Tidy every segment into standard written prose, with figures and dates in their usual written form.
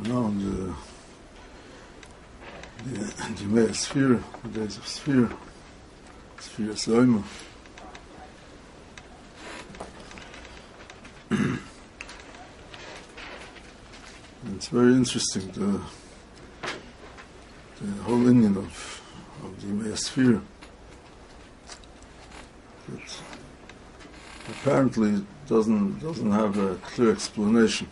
Now the Mea Sphere, the days of Sphere Soima. It's very interesting, the whole Indian of the Mea Sphere. It apparently doesn't have a clear explanation.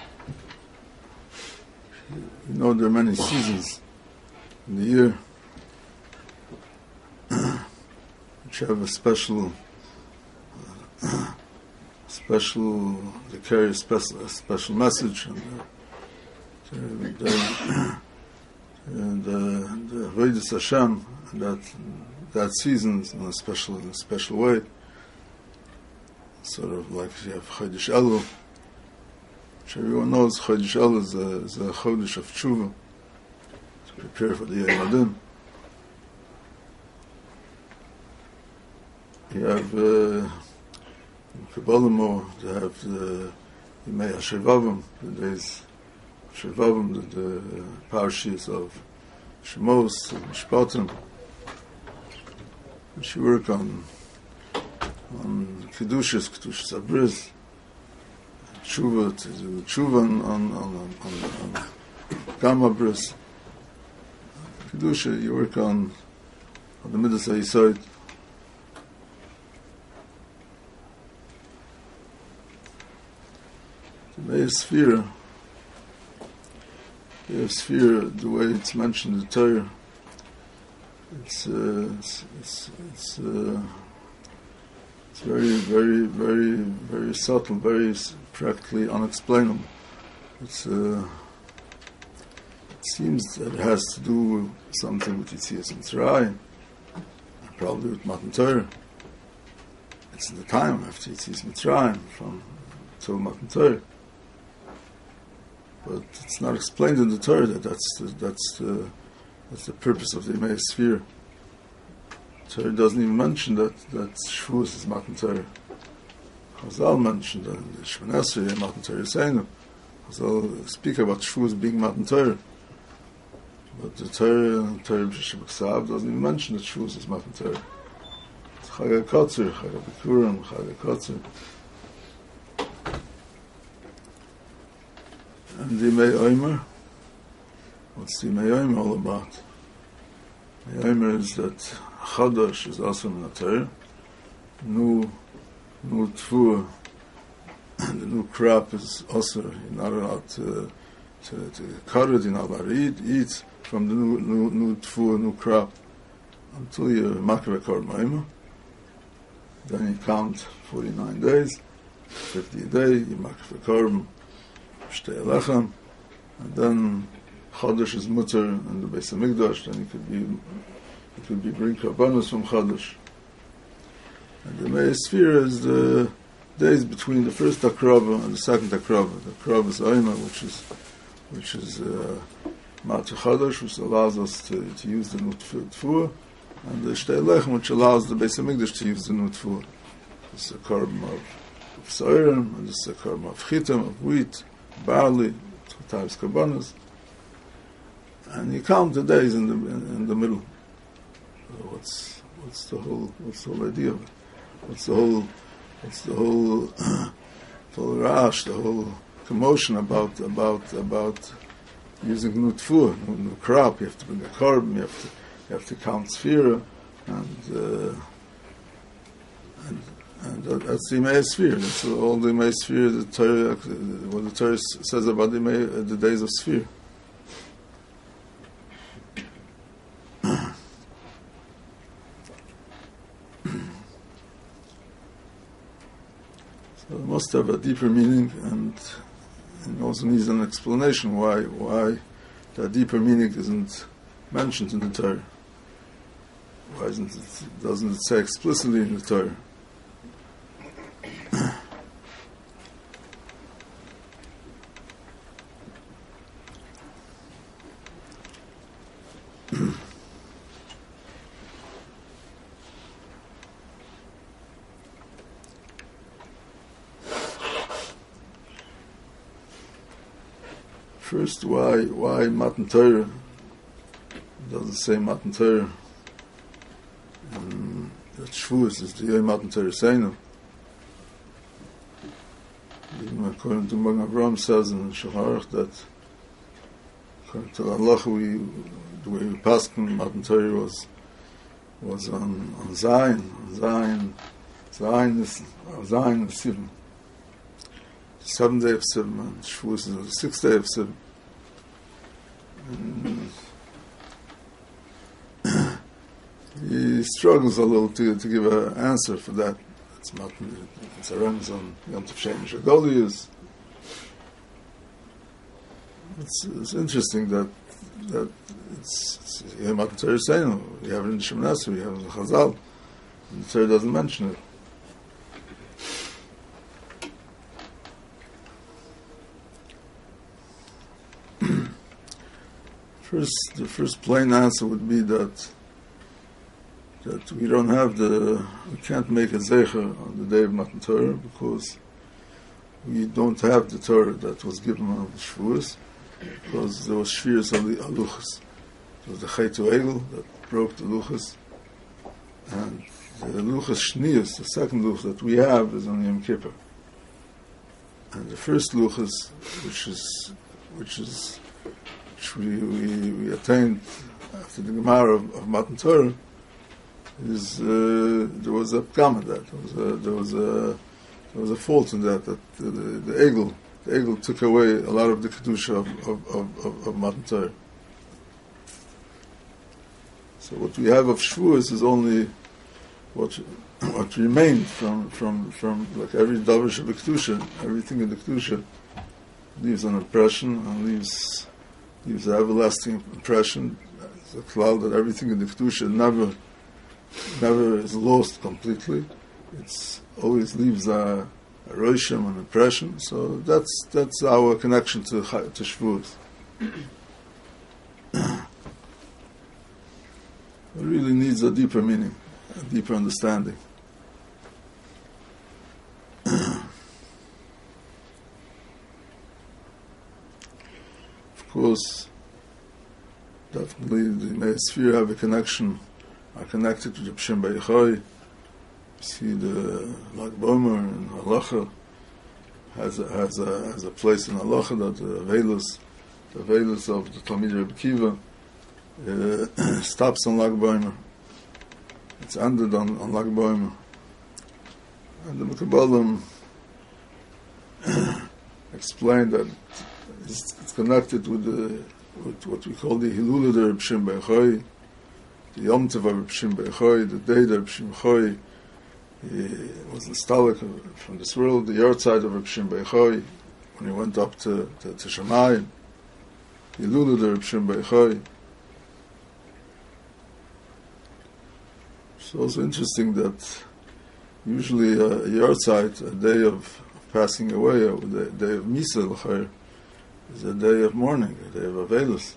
You know, there are many seasons in the year which have a special, they carry a special message, and the Avodas Hashem, that season in a special way, sort of like you have Chodesh Elul, which everyone knows. Chodesh Elul is a Chodesh of Tshuva, to prepare for the Yom Adin. You have in Kabbalah more, they have the Yemei HaShevavim, the days of Shevavim, the parashas of Shemos and Mishpatim, which you work on Kedushas Abriz, Tshuva, to do Tshuva on Gam Abriz. Kedusha, you work on the Midas HaYisod. The Mea Sphere, the way it's mentioned in the Torah, it's very, very, very, very subtle, very practically unexplainable. It seems that it has to do with something with Yetzias Mitzrayim, probably with Matan Torah. It's in the time after Yetzias Mitzrayim till Matan Torah. But it's not explained in the Torah that's the purpose of the Mea Sphere. The Torah doesn't even mention that Shavuos is Matan Torah. Chazal mentioned that in the Shemona Esrei, Matan Torah Yoseinu. Chazal speak about Shavuos being Matan Torah. But the Torah B'Shebeksav doesn't even mention that Shavuos is Matan Torah. It's Chag HaKotzer, Chag HaBikurim, Chag HaKotzer. And the Yemei Omer, what's the Yemei Omer all about? The Omer is that Chadash is also in the Torah. New Tfuah, the new crop is also, you're not allowed to cut it, you're not allowed to eat from the new Tfuah, new crop, until you're Makar Korban Omer. Then you count 49 days, 50 a day, you Makar Korban, Shtei Lechem, and then Chodesh is Mutter and the Beis HaMikdash, then it could be bring Karbanos from Chodesh. And the Mea Sphere is the days between the first Akrava and the second Akrava. The Akrava is Oima, which is Ma'at Chodesh, which allows us to use the new Tfuah, and the Shtei Lechem, which allows the Beis HaMikdash to use the new Tfuah. This is a Korban of Seirim, and this is a Korban of Chitim, of wheat, barley, two types of Karbanos, and you count the days in the middle. What's the whole idea of it? What's the whole rash, the whole commotion about using new tfuah, new crop? You have to bring a korban, you have to count sphera, and that's the Mea Sphere. That's all the Mea Sphere. The Torah, what the Torah says about the days of Sphere. So it must have a deeper meaning, and it also needs an explanation why that deeper meaning isn't mentioned in the Torah. Why doesn't it say explicitly in the Torah? First, why Matan Torah? It doesn't say Matan Torah. That Shavuos is the Yom Matan Torah Seinu. Even according to Magen Avraham says in Shulchan Aruch that according to Allah, the way we passed Matan Torah was on Zion. Zion is 7. The 7th day of Sivan, and Shavuos is the 6th day of Sivan. He struggles a little to give an answer for that. It's a remez on Yom Tov Shemesh Agolius. It's interesting that it's Yom Matan Torah Seinu. We have it in Shemoneh Esrei, we have it in Chazal, and the Torah doesn't mention it. The first plain answer would be that we don't have we can't make a zecher on the day of Matan Torah because we don't have the Torah that was given on the Shavuos, because there was shviras of the aluchas. It was the Chaytu Egel that broke the luchas, and the luchas shniyas, the second luchas that we have, is on Yom Kippur. And the first luchas, which we attained after the Gemara of Matan Torah, is there was a pgam in that. There was a fault in that the Egel took away a lot of the kedusha of Matan Torah. So what we have of Shavuos is only what remained from like every davar of the kedusha. Everything in the kedusha leaves an impression and leaves an everlasting impression. It's a cloud that everything in the kedusha never is lost completely. It's always leaves a rosham, an impression. So that's our connection to Shavuos. It really needs a deeper meaning, a deeper understanding. Of course, definitely the Me'asphere have a connection, are connected to the Pshim B'Yochai. You see the Lag Bomer in Halacha has a place in Halacha that the Veilus of the Talmid Rebbe Kiva stops on Lag Bomer. It's ended on Lag Bomer. And the Mekabalim explained that it's connected with what we call the Hilula de Reb Shimon Bar Yochai, the Yom Tov of Reb Shimon Bar Yochai, the day that Reb Shimon Bar Yochai was nostalgic from this world, the yahrzeit of Reb Shimon Bar Yochai, when he went up to Shamayim, the Hilula de Reb Shimon Bar Yochai. It's also interesting that usually a yahrzeit, a day of passing away, a day of Misa l'chayr, is a day of mourning, a day of Avelus.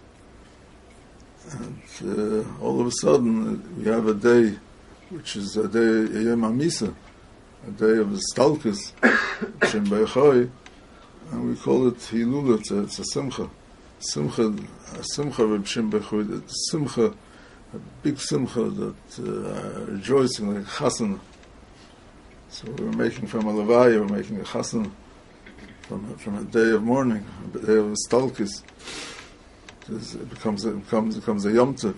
And all of a sudden, we have a day which is a day, a Yom HaMisa, a day of Stalkus, Shem B'Yochai, and we call it Hilula, it's a Simcha. A Simcha of Shem B'Yochai, it's a Simcha, a big Simcha that rejoicing like Chasana. So we're making from a Levaya, we're making a Chasana, from a day of mourning, a day of Stalkus. It becomes a Yom Tov.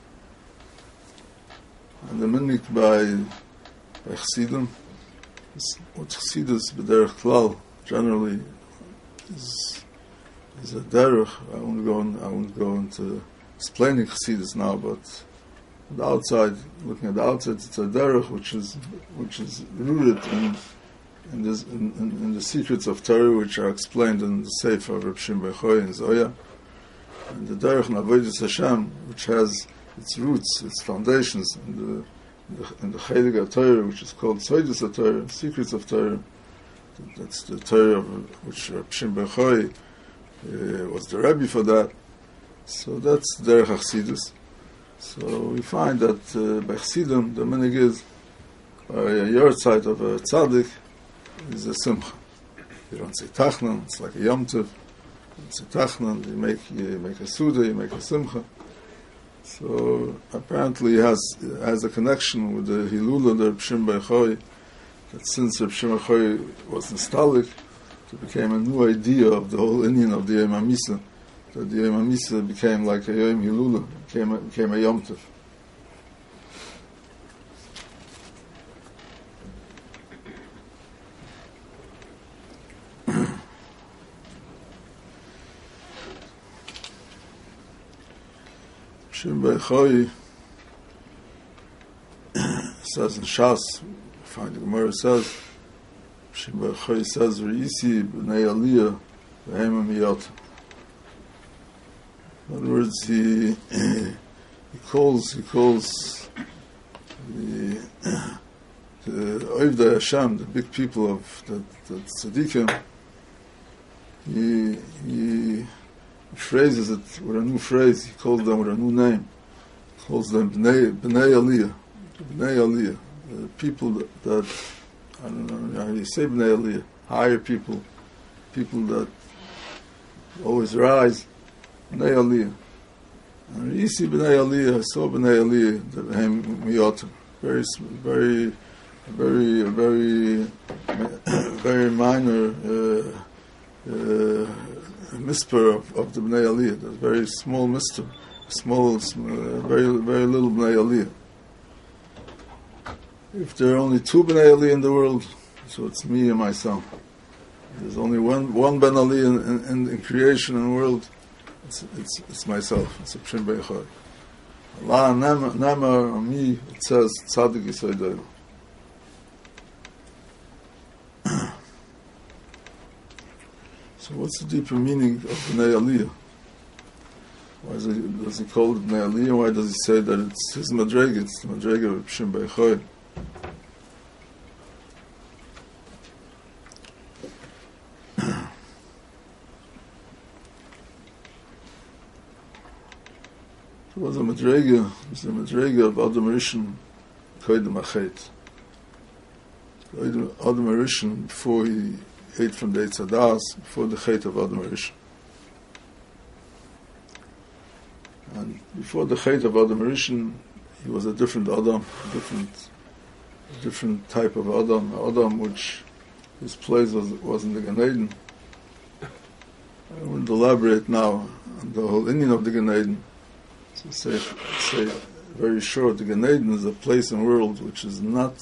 And the minhag by Chassidim, what Chassidus b'derech klal generally is a derech. I won't go into explaining Chassidus now, but on the outside, looking at the outside, it's a derech which is rooted in the secrets of Torah, which are explained in the Sefer of Reb Shimon Bar Yochai and Zoya, and the derech in Avodas Hashem, which has its roots, its foundations in the Heilige Torah, which is called Soidus HaTorah, Secrets of Torah. That's the Torah of which Reb Shimon Bar Yochai was the Rebbe for that. So that's Derech Chassidus. So we find that by Chassidim, the minhag is by a yahrzeit of a tzaddik is a simcha. You don't say tachnan, it's like a Yom Tov. It's a tachnan, you make a suda, you make a simcha. So apparently it has a connection with the Hilula, the Reb Shimon Bar Yochai, that since Reb Shimon Bar Yochai was nostalgic, it became a new idea of the whole Indian of the Yom HaMisa, that the Yom HaMisa became like a Yom Hilula, became a Yom Tov. Shimon Bar Yochai says in Shas, find the Gemara says, Shimon Bar Yochai says, "Reisi b'nei Aliyah v'hem miyot." In other words, he calls the Oivdei Hashem, the big people of the tzaddikim. He phrases it with a new phrase. He calls them with a new name. He calls them Bnei Aliyah. Bnei Aliyah. People that I don't know how you say Bnei Aliyah. Higher people. People that always rise. Bnei Aliyah. And you see Bnei Aliyah, so Bnei Aliyah, the Hem Miyotim. Very minor misper of the Bnei Aliyah. There's very small mister, very little Bnei Aliyah. If there are only two Bnei Aliyah in the world, so it's me and myself. There's only one Ben Aliyah in creation and world. It's myself. It's a Shimon Bar Yochai. Allah Namar on me. It says Tzaddik Yisrael. So what's the deeper meaning of Bnei Aliyah? Why does he call it Bnei Aliyah? Why does he say that it's his madrega? It's the madrega of Shimon Bar Yochai. It was a madrega of Adam Rishon, Koydem Achet. Adam Rishon, before he ate from the Eitz Hadas, before the Chet of Adam Rishon. And before the Chet of Adam Rishon, he was a different Adam, a different type of Adam which his place was in the Gan Eden. I won't elaborate now on the whole Indian of the Gan Eden. So say very short, the Gan Eden is a place and world which is not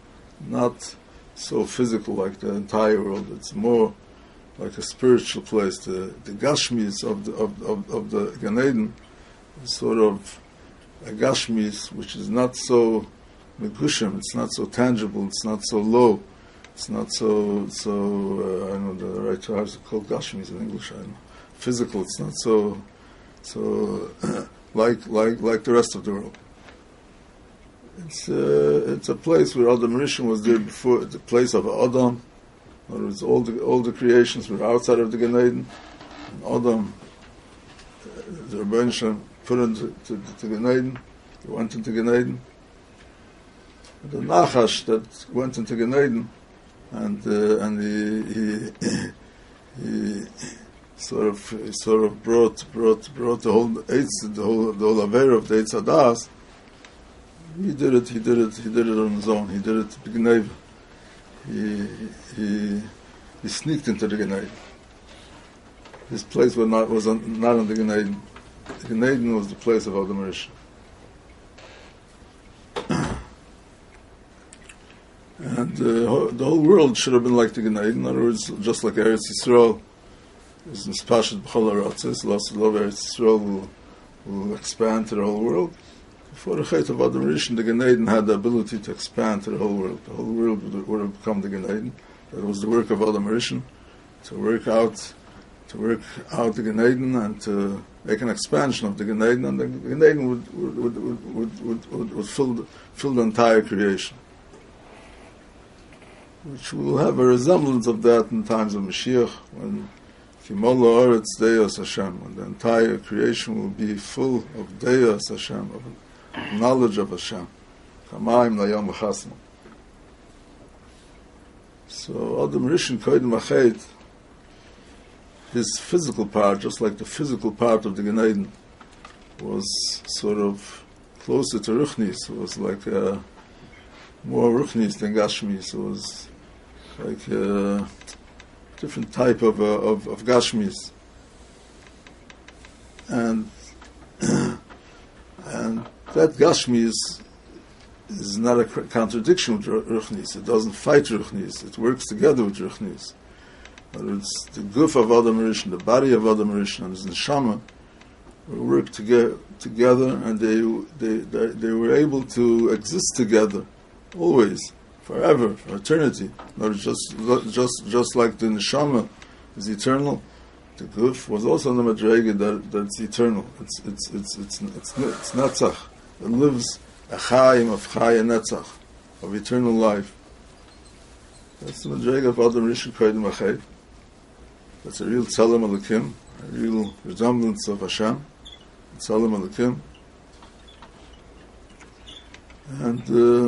so physical like the entire world. It's more like a spiritual place. The Gashmis of the Gan Eden is sort of a Gashmis which is not so megushim. It's not so tangible. It's not so low. It's not so I don't know the right terms are called Gashmis in English. I don't know. Physical. It's not so like the rest of the world. It's a place where Adam Rishon was there before, the place of Adam. In other words, all the creations were outside of the Gan Eden. And Adam, the Rebbeinu Shem put into Gan Eden. He went into Gan Eden. And the Nachash that went into Gan Eden, and he sort of brought the whole Eitz, the whole Avera of the Eitz Hadas. He did it on his own. He did it to Gneva. He sneaked into the Gan Eden. His place was not on the Gan Eden. The Gan Eden was the place of Adam Rishon. And the whole world should have been like the Gan Eden. In other words, just like Eretz Yisrael is mispashet b'chol haratzos, lost love Eretz Yisrael will expand to the whole world. Before the Chet of Adam Rishon, the Gan Eden had the ability to expand to the whole world. The whole world would have become the Gan Eden. That was the work of Adam Rishon, to work out the Gan Eden and to make an expansion of the Gan Eden, and the Gan Eden would fill the entire creation. Which will have a resemblance of that in times of Mashiach, when Kimolo Oretz Deos Hashem, when the entire creation will be full of Deos Hashem, of knowledge of Hashem. Kamayim Layom Chasna. So Adam Rishon Koydem Achet, his physical part, just like the physical part of the Gan Eden, was sort of closer to Ruchnis. It was like more Ruchnis than Gashmis. It was like a different type of Gashmis. And and that Gashmis is not a contradiction with Ruchnis. It doesn't fight Ruchnis. It works together with Ruchnis. But it's the Guf of Adam Rishon, the body of Adam Rishon, and his Neshama work together, and they were able to exist together, always, forever, for eternity. Not just like the Neshama is eternal, the Guf was also the Madrega that's eternal. It's Netzach. It lives a Chaim of Chai and Netzach, of eternal life. That's the Madrega of Adam Rishon Kodim Achai. That's a real Tzelem Elokim, a real resemblance of Hashem, Tzelem Elokim. And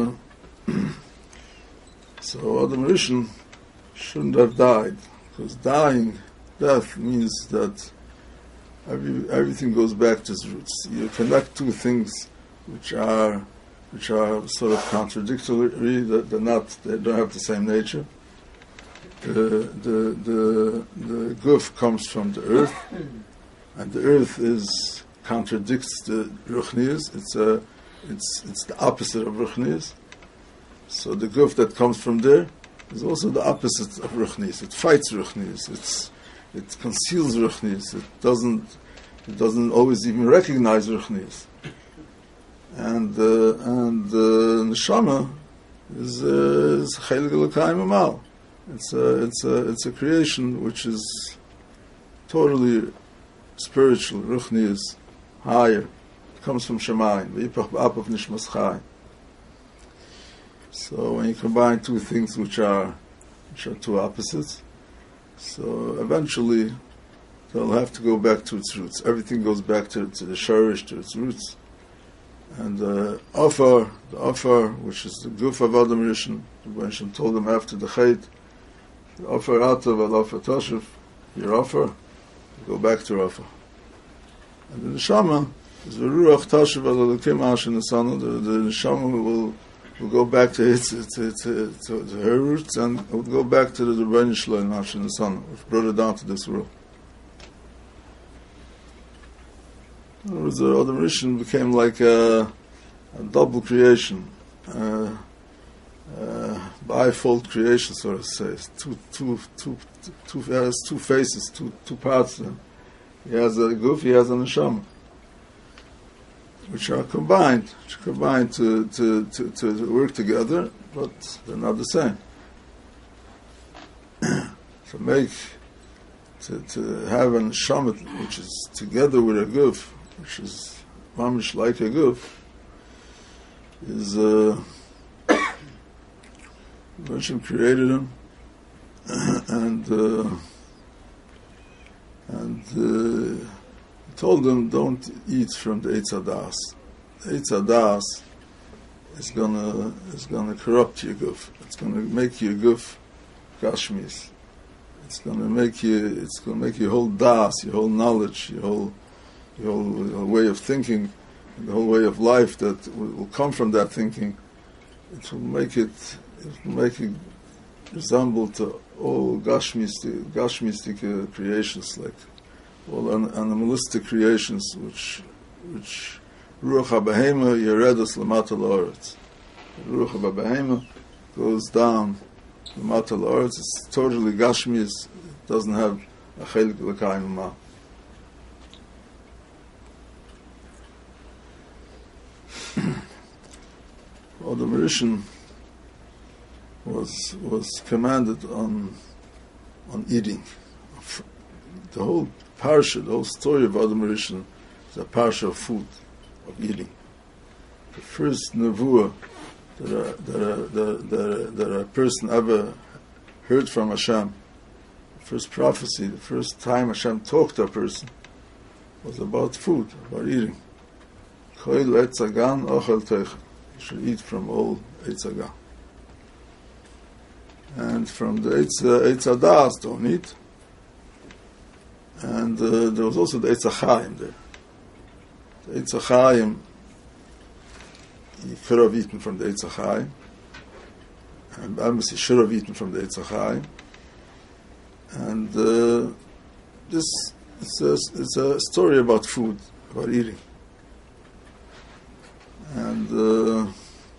so Adam Rishon shouldn't have died, because death means that everything goes back to its roots. You connect two things which are sort of contradictory, they don't have the same nature. The Guf comes from the earth, and the earth contradicts the Ruchnius. It's the opposite of Ruchnius. So the Guf that comes from there is also the opposite of Ruchnius. It fights Ruchnius. It conceals Ruchnius. It doesn't always even recognize Ruchnius. And Neshama is Chelik Elokai Mamal. It's a creation which is totally spiritual, Ruchnius, higher. It comes from Shemayim, V'yipach b'ap of Nishmas Chai. So when you combine two things which are two opposites, so eventually they'll have to go back to its roots. Everything goes back to the shorish, to its roots. And the offer, which is the Guf of Adam Rishon, when Hashem told them after the Chait, the offer Atav al offer Toshev, your offer, go back to offer. And the Neshama is the Ruach Toshev al Elokim Asher Nesanu. The Neshama will go back to her roots, and it will go back to the Rebbeinu Shalom Asher Nesanu, which brought it down to this world. In other words, the Adam Rishon became like a double creation, bifold creation, so to say. He has two faces, two parts. He has a Guf, he has a Neshama, which are combined to work together, but they're not the same. To have a Neshama which is together with a Guf, which is mamish like a Guf, is Hashem created him, and told them, don't eat from the Eitz Hadas. The Eitz Hadas is gonna corrupt your Guf. It's gonna make your Guf Gashmis. It's gonna make your whole das, your whole knowledge, your whole way of thinking, the whole way of life that will come from that thinking. It will make it resemble to all Gashmistic creations, like all animalistic creations, which Ruach HaBehema Yeredas Lamata La'aretz. Ruach HaBehema goes down Lamata La'aretz. It's totally Gashmis. It doesn't have a Chelik L'Kayim Ma. Adam Rishon was commanded on eating. The whole parsha, the whole story of Adam Rishon is a parsha of food, of eating. The first nevuah that a person ever heard from Hashem, the first prophecy, the first time Hashem talked to a person, was about food, about eating. Koil etz hagan ochel teichel. You should eat from all etz hagan. And from the etz hadas, don't eat. And there was also the Eitz HaChaim there. The Eitz HaChaim, he could have eaten from the Eitz HaChaim, and Amos he should have eaten from the Eitz HaChaim. And this it's a story about food, about eating. And the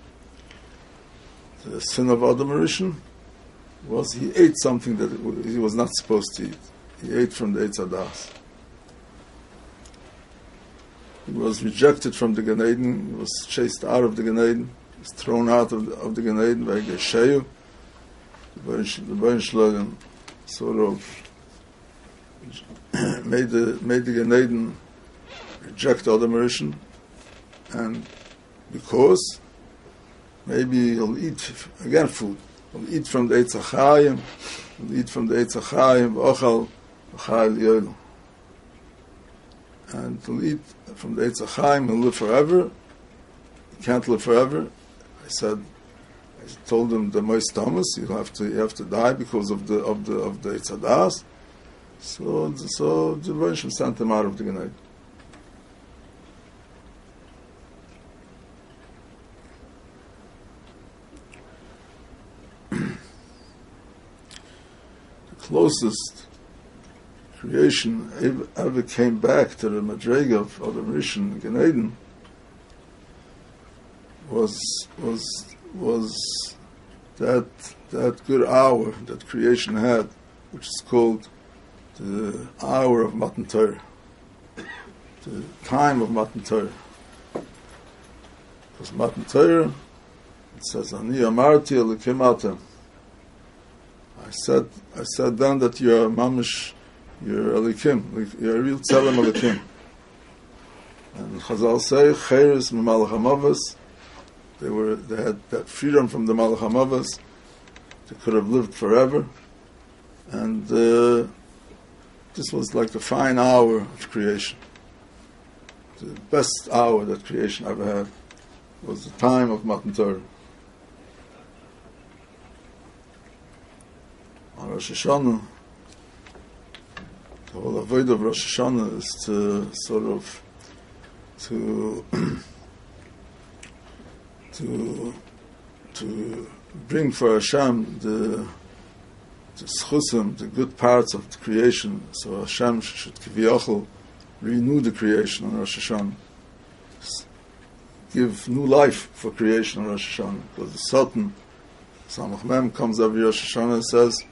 sin of Adam Rishon was he ate something that he was not supposed to eat. He ate from the Eitz Hadas. He was rejected from the Gan Eden. He was chased out of the Gan Eden. He was thrown out of the Gan Eden by Gesheyu. The Baruch Shalom sort of made the Gan Eden reject Adam Rishon, and because maybe he'll eat again food. He'll eat from the Eitz HaChaim. He'll eat from the Eitz HaChaim. V'ochal v'chayil yoylu. And he'll eat from the Eitz HaChaim. He'll live forever. He can't live forever. I told him the Mois Thomas, you have to die because of the Eitz Hadas. So the Baruch sent him out of the Gan Eden. Closest creation ever came back to the Madrega of Adam Rishon Gan Eden was that good hour that creation had, which is called the hour of Matan Torah, the time of Matan Torah. Because Matan Torah, it says, Ani amarti elikim atem. I said then that you're mamish, you're elikim, you're a real tzelem elikim. And Chazal say, Chayres Malach HaMavos, they had that freedom from the Malach HaMavos. They could have lived forever. And this was like the fine hour of creation. The best hour that creation ever had was the time of Matan Torah. On Rosh Hashanah, the whole avoid of Rosh Hashanah is to sort of to bring for Hashem the schusim, the good parts of the creation, so Hashem should kiviyachol renew the creation on Rosh Hashanah, give new life for creation on Rosh Hashanah, because the Sultan Samach Mem comes every Rosh Hashanah and says,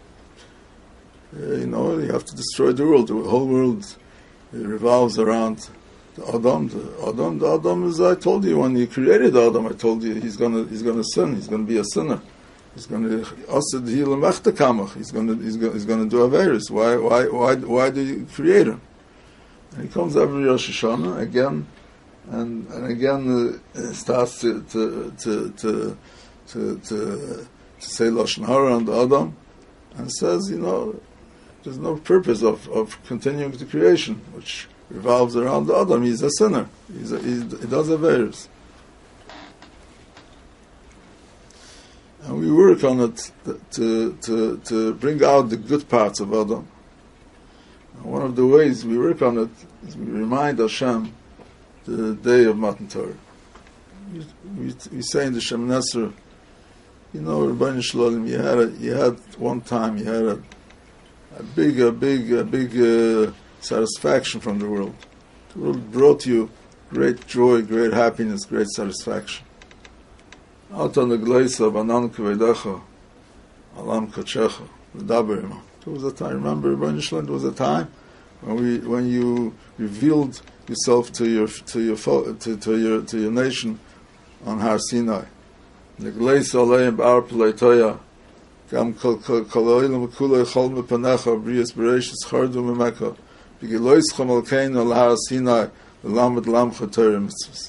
you have to destroy the world. The whole world revolves around the Adam. The Adam is, I told you, when you created Adam, I told you he's gonna sin. He's gonna be a sinner. He's gonna do averis. Why do you create him? And he comes every Rosh Hashanah again, and again starts to say Lashon Hara on the Adam, and says, there's no purpose of continuing the creation, which revolves around the Adam. He's a sinner. He does averis. And we work on it to bring out the good parts of Adam. And one of the ways we work on it is we remind Hashem the day of Matan Torah. We say in the Shemoneh Esrei, Rebbeinu Shalom, you had one time, you had a big satisfaction from the world. The world brought you great joy, great happiness, great satisfaction. Out on the gleisa banan kvedecha, alam kachecha, v'daber. There was a time. Remember, Rebbeinu Shalom, there was a time when you revealed yourself to your nation on Har Sinai. The gleisa aleim bar pleitoya, gam kol oilam kulei chol mepanecha brias bereishis chardu memeka, v'gilois chom alkeinu al Har Sinai v'lamed lamcha Torah mitzvahs.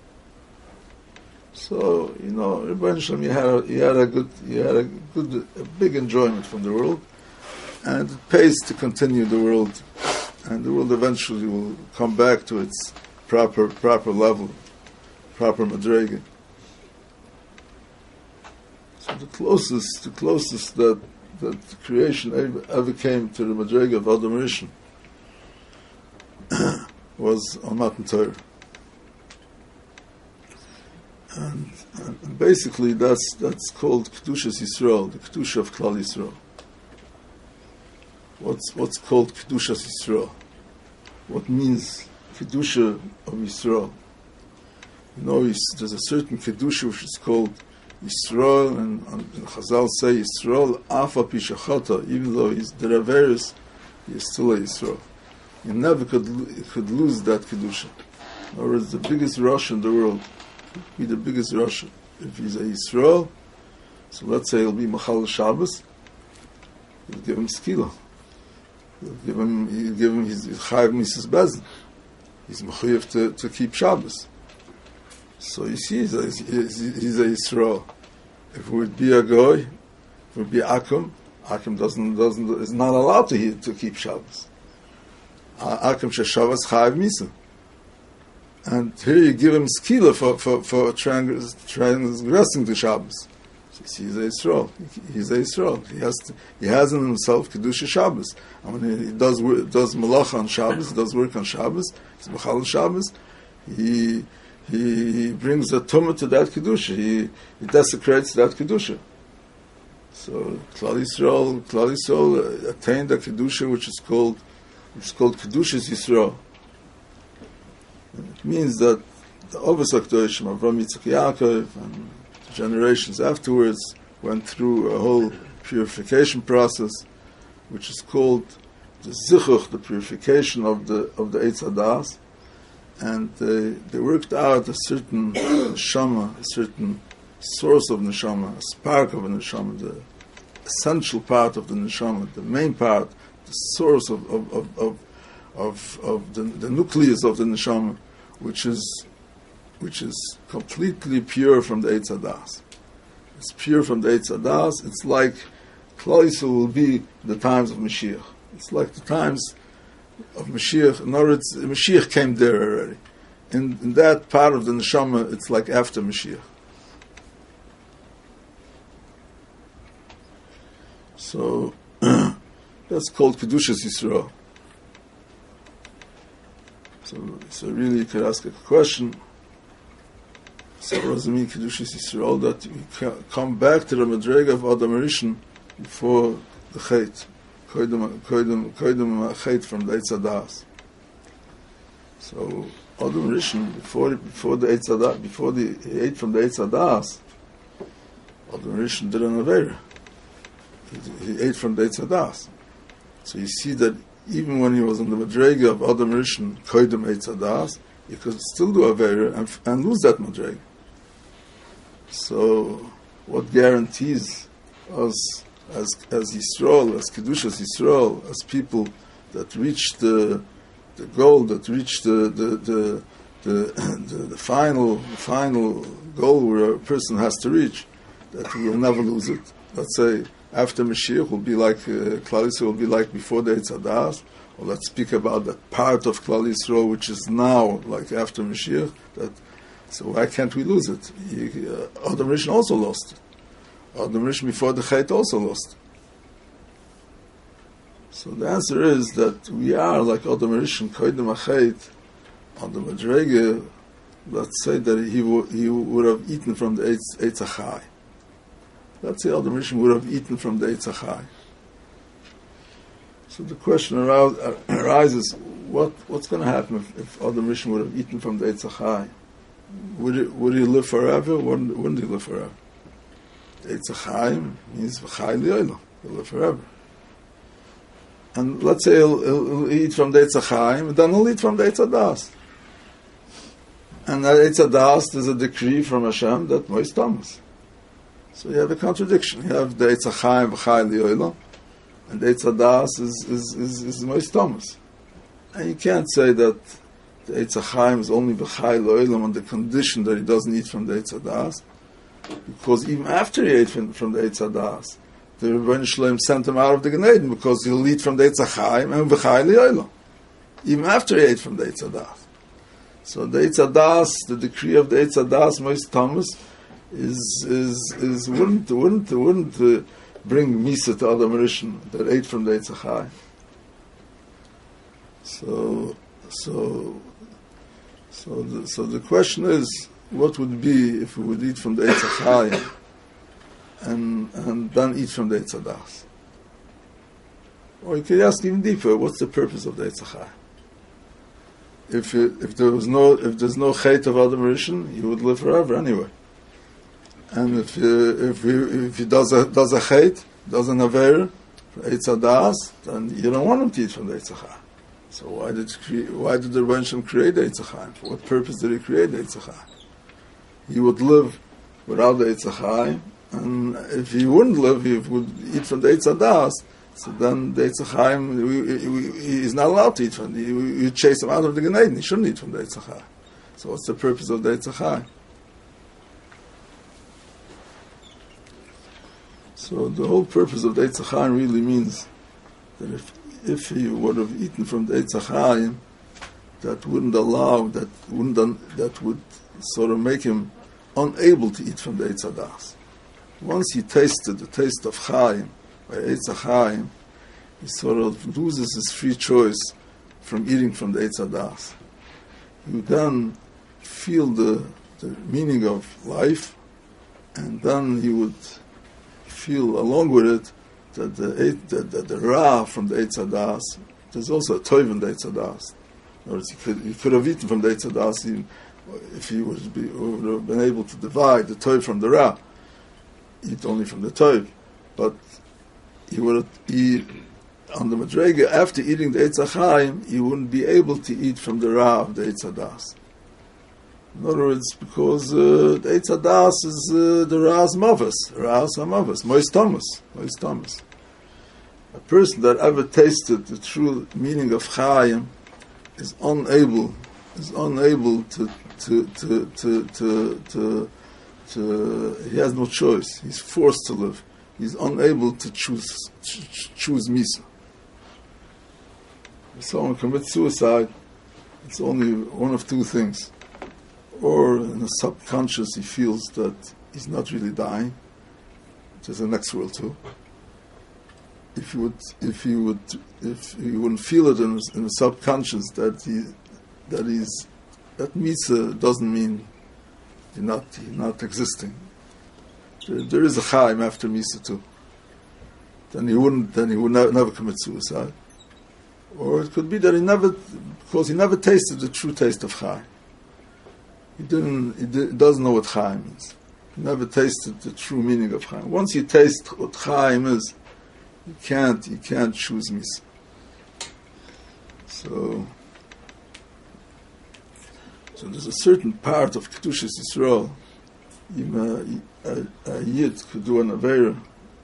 So, Rebbeinu Shalom, you had a big enjoyment from the world, and it pays to continue the world, and the world eventually will come back to its proper level, proper madrega. So the closest that creation ever came to the madrega of Adam Rishon was on Matan Torah. And basically that's called Kedushas Yisrael, the Kedusha of Klal Yisrael. What's called Kedushas Yisrael? What means Kedusha of Yisrael? You know, there's a certain Kedusha which is called Yisrael, and Chazal say Yisrael Afa Pishachata, even though he's the Raveris, he is still a Yisrael. You never could lose that Kedusha. In other words, the biggest Rosh in the world, be the biggest Rosh. If he's a Yisrael, so let's say he'll be Machal Shabbos, he'll give him Skila. He'll give him his Chayav Mises Bezdin. He's Mechuyev to keep Shabbos. So you see, he's a Yisrael. If it would be a Goy, if it would be Akum is not allowed to keep Shabbos. Akum Shabbos Chayav Mises. And here you give him skila for transgressing the Shabbos. So he's a Yisrael. He's a Yisrael. He has in himself kedusha Shabbos. And when he does malacha on Shabbos, he does work on Shabbos. He's machal Shabbos. He brings the tumah to that kedusha. He desecrates that kedusha. So Klal Yisrael attained a kedusha which is called kedushas Yisrael. It means that the Avos HaKadoshim, Avraham, Yitzchak, Yaakov, and the generations afterwards went through a whole purification process, which is called the Zichuch, the purification of the Eitz Hadas, and they worked out a certain neshama, a certain source of neshama, a spark of a neshama, the essential part of the neshama, the main part, the source of the nucleus of the neshama, which is completely pure from the Eitz Hadas. It's pure from the Eitz Hadas. It's like Klal Yisrael will be the times of Mashiach. It's like the times of Mashiach. In other words, Mashiach came there already. In that part of the neshama, it's like after Mashiach. So that's called Kedushas Yisrael. So really you could ask a question. So what does it mean, Kedushas Yisrael? That you come back to the Madrega of Adam Rishon before the Chet. Koidem Chet from the Eitz Hadas. So Adam Rishon, before the Eitz Hadas, before he ate from the Eitz Hadas, Adam Rishon did an Aveira. He ate from the Eitz Hadas. So you see that even when he was in the Madrega of Adam Rishon, Koidem Eitz Hadas, he could still do Aveira and lose that Madrega. So, what guarantees us as Yisrael, as Kedushas Yisrael, as people that reach the goal, that reach the final goal where a person has to reach, that we will never lose it. Let's say after Mashiach will be like Klal Yisrael will be like before the Eitz Hadas, or let's speak about that part of Klal Yisrael which is now like after Mashiach. So why can't we lose it? Adam Rishon also lost it. Adam Rishon before the Chet also lost it. So the answer is that we are like Adam Rishon, Koidem HaChet, on the Madrega. Let's say that he would have eaten from the Eitz HaChai. Let's say Adam Rishon would have eaten from the Eitz HaChai. So the question arises, what's going to happen if Adam Rishon would have eaten from the Eitz HaChai? Would he live forever? Wouldn't he live forever? The Eitz HaChai means V'chai Li'olam. He'll live forever. And let's say he'll eat from the Eitz HaChai, and then he'll eat from the Eitz Hadas. And that Eitz Hadas, there's a decree from Hashem that Mois Tamas. So you have a contradiction. You have the Eitz HaChai V'chai Li'olam, and the Eitz Hadas is Mois Tamas. And you can't say that the Eitz HaChaim is only B'chai Lo'olam on the condition that he doesn't eat from the Eitz Hadas, because even after he ate from the Eitz Hadas, the Rebbeinu Shalom sent him out of the Gan Eden because he'll eat from the Eitz HaChaim and B'chai Lo'olam, even after he ate from the Eitz Hadas. So the Eitz Hadas, the decree of the Eitz Hadas, Mois Tamas, wouldn't bring Misa to Adam Rishon that ate from the Eitz HaChaim. So the question is, what would be if we would eat from the Eitz HaChaim and then eat from the Eitz HaDas? Or you could ask even deeper, what's the purpose of the Eitz HaChaim? If there's no chait of Adam Rishon, you would live forever anyway. And if he does a chait, does an aver, Eitz HaDas, then you don't want him to eat from the Eitz HaChaim. So why did the Rebbeinu Shalom create the Eitz HaChaim? For what purpose did he create the Eitz HaChaim? He would live without the Eitz HaChaim, and if he wouldn't live, he would eat from the Eitz HaDas. So then the Eitz HaChaim, he's not allowed to eat from it. You chase him out of the Gan Eden. He shouldn't eat from the Eitz HaChaim. So what's the purpose of the Eitz HaChaim? So the whole purpose of the Eitz HaChaim really means that if he would have eaten from the Eitz HaChaim, that would sort of make him unable to eat from the Eitz HaDas. Once he tasted the taste of Chaim, by Eitz HaChaim, he sort of loses his free choice from eating from the Eitz HaDas. He would then feel the meaning of life, and then he would feel along with it that the Ra from the Eitz HaDas, there's also a Toiv in the Eitz HaDas. In other words, he could have eaten from the Eitz HaDas if he would have been able to divide the Toiv from the Ra, eat only from the Toiv. But he would eat on the Madrega, after eating the Eitz HaChaim, he wouldn't be able to eat from the Ra of the Eitz HaDas. In other words, because the Eitz HaDas is the Ra's Mavas, Ra's HaMavas, Mois Thomas. A person that ever tasted the true meaning of Chaim is unable to he has no choice. He's forced to live. He's unable to choose Misa. If someone commits suicide, it's only one of two things. Or in the subconscious he feels that he's not really dying. There's a next world too. If he wouldn't feel it in the subconscious that Misa doesn't mean he's not existing. There is a Chaim after Misa too. Then he would never commit suicide. Or it could be that he never tasted the true taste of Chaim. He doesn't know what Chaim is. He never tasted the true meaning of Chaim. Once you taste what Chaim is, you can't choose Misa. So there's a certain part of Kedushas Yisrael. A Yid could do an Aveira,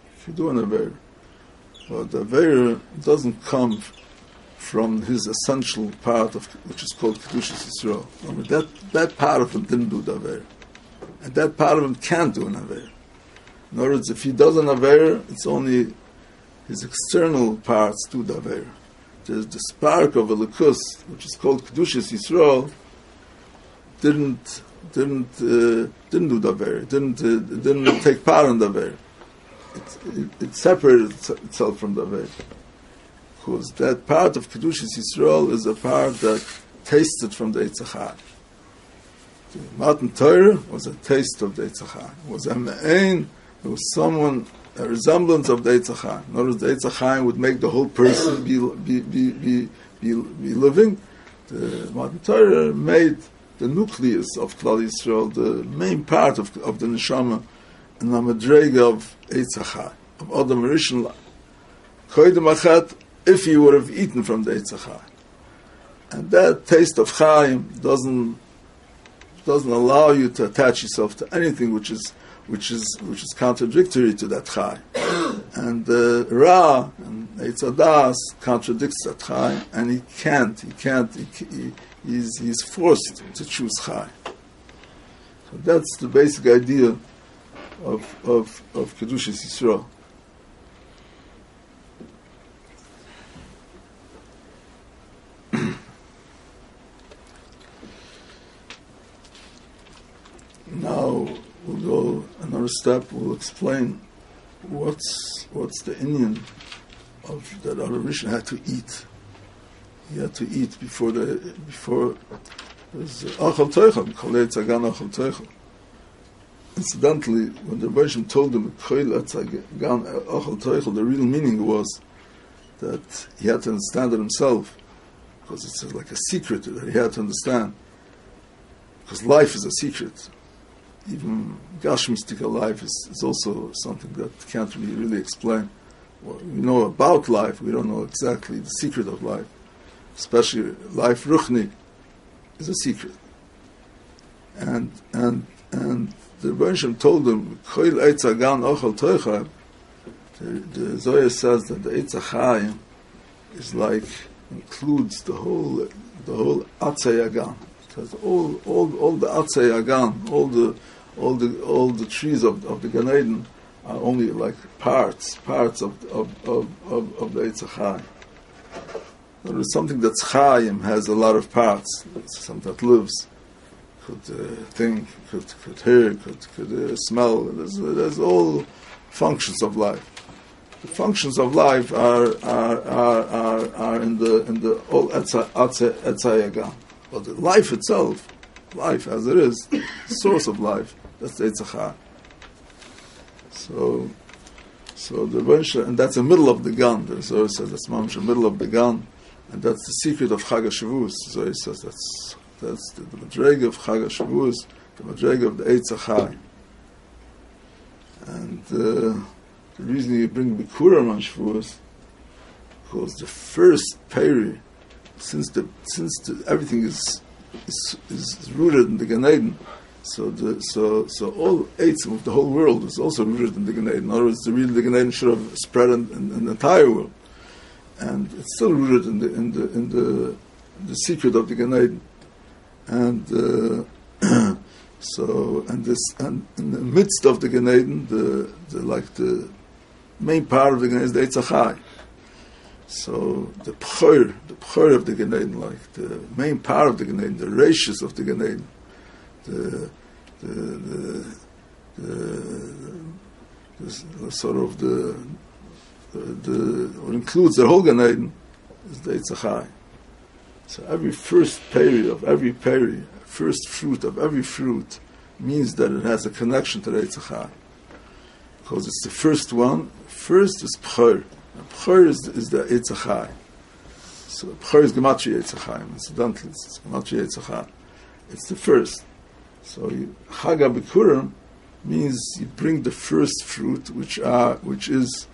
but the Aveira doesn't come from his essential part of which is called Kedushas Yisrael. I mean, that part of him didn't do the Aveira, and that part of him can't do an Aveira. In other words, if he does an Aveira, it's only his external parts do the Aveira. The spark of a Elikus, which is called Kedushas Yisrael, didn't do the Aveira, didn't take part in the Aveira. It separated itself from the Aveira. Because that part of Kedushas Yisrael is a part that tasted from the Eitz HaChaim. The Matan Torah was a taste of the Eitz HaChaim. It was a me'ain, it was a resemblance of the Eitz HaChaim. In other words, the Eitz HaChaim would make the whole person be living. The Matan Torah made the nucleus of Klal Yisrael, the main part of the neshama, and the madrega of Eitz HaChaim, of Adam Rishon, Koydem Achat, if he would have eaten from the Eitz HaChaim. And that taste of Chaim doesn't allow you to attach yourself to anything which is contradictory to that Chaim. And the Ra and Eitz HaDas contradicts that Chaim, and he's forced to choose Chaim. So that's the basic idea of Kedushas Yisrael. Now we'll go another step. We'll explain what's the Indian of that Adam Rishon had to eat. eat before there's Achal Teichel, Cholei Tzagan Achal Teichel. Incidentally, when the Rebbeinu told him Cholei Tzagan Achal Teichel, the real meaning was that he had to understand it himself, because it's like a secret that he had to understand. Because life is a secret. Even Gashmistika life is also something that can't really explain. Well, we know about life, we don't know exactly the secret of life. Especially life Ruchni is a secret. And the Rebbeinu told him, Koil Eitz Hagan Ochel Teichel. The Zohar says that the Eitz HaChaim is like, includes the whole Atzei Hagan. It has all the Atzei Hagan, all the trees of the Gan Eden are only like parts of the Eitz HaChaim. There is something that's Chaim, has a lot of parts. It's something that lives, could think, could hear, could smell. There's all functions of life. The functions of life are in the all Etzai Hagan. But the life itself, life as it is, the source of life, that's the Eitz HaChaim. So the Rebbeinu, and that's the middle of the Gan. The Zohar says that's mamish the middle of the Gan. And that's the secret of Chag HaShavuos. So he says that's the Madrega of Chag HaShavuos, the Madrega of the Eitz HaChaim. And the reason you bring Bikurim on Shavuos, because the first peri, since everything is rooted in the Gan Eden, so all Eitzim of the whole world is also rooted in the Gan Eden. In other words, the Gan Eden should have spread in the entire world. And it's still rooted in the secret of the Gan Eden, and in the midst of the Gan Eden, the main part of the Gan Eden is the Eitz HaChaim. So the Pchor of the Gan Eden, like the main part of the Gan Eden, the ratios of the Gan Eden, the sort of what includes the whole Gan Eden is the Eitz HaChaim. So every first peri of every peri, first fruit of every fruit, means that it has a connection to the Eitz HaChaim. Because it's the first one. First is Pchor. Pchor is the Eitz HaChaim. So Pchor is Gematria Eitz HaChaim. Incidentally, it's Gematria Eitz HaChaim. It's the first. So Chag HaBikurim means you bring the first fruit, which is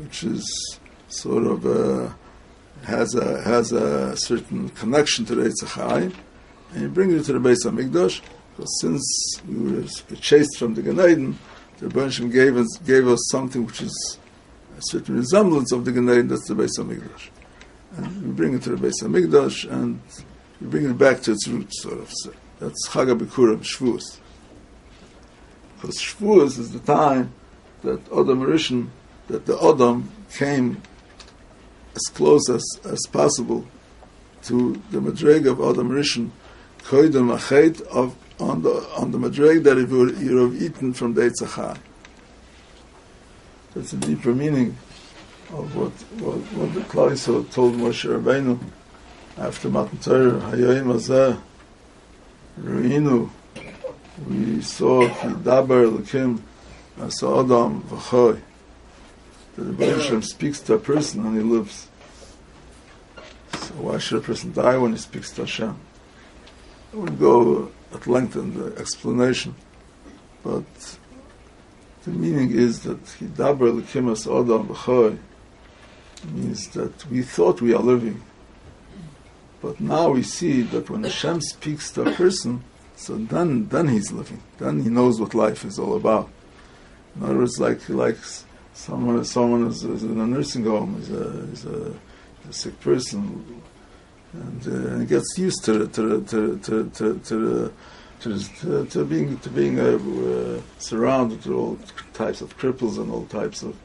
sort of has a certain connection to the Eitz HaChaim, and you bring it to the Beis HaMikdash, because since we were chased from the Gan Eden, the Rebbeinu gave us something which is a certain resemblance of the Gan Eden, that's the Beis HaMikdash. And we bring it to the Beis HaMikdash, and we bring it back to its roots, sort of. So that's Chag HaBikurim, Shavuos. Because Shavuos is the time that Adam Rishon, that the Adam came as close as possible to the Madreg of Adam Rishon, Koydem Achet, on the Madreg that you have eaten from the Eitz HaChaim. That's a deeper meaning of what the Klal Yisrael told Moshe Rabbeinu after Matan Torah, Hayoim Hazeh, Reinu, we saw Ki Daber Elokim, Asa Adam V'choy, that the Rebbeinu Shalom speaks to a person and he lives. So why should a person die when he speaks to Hashem? I wouldn't go at length in the explanation, but the meaning is that Hidaber Elokim Asa Adam V'choy means that we thought we are living, but now we see that when Hashem speaks to a person, so then he's living. Then he knows what life is all about. In other words, like someone is in a nursing home, is a sick person, and he gets used to being surrounded with all types of cripples and all types of.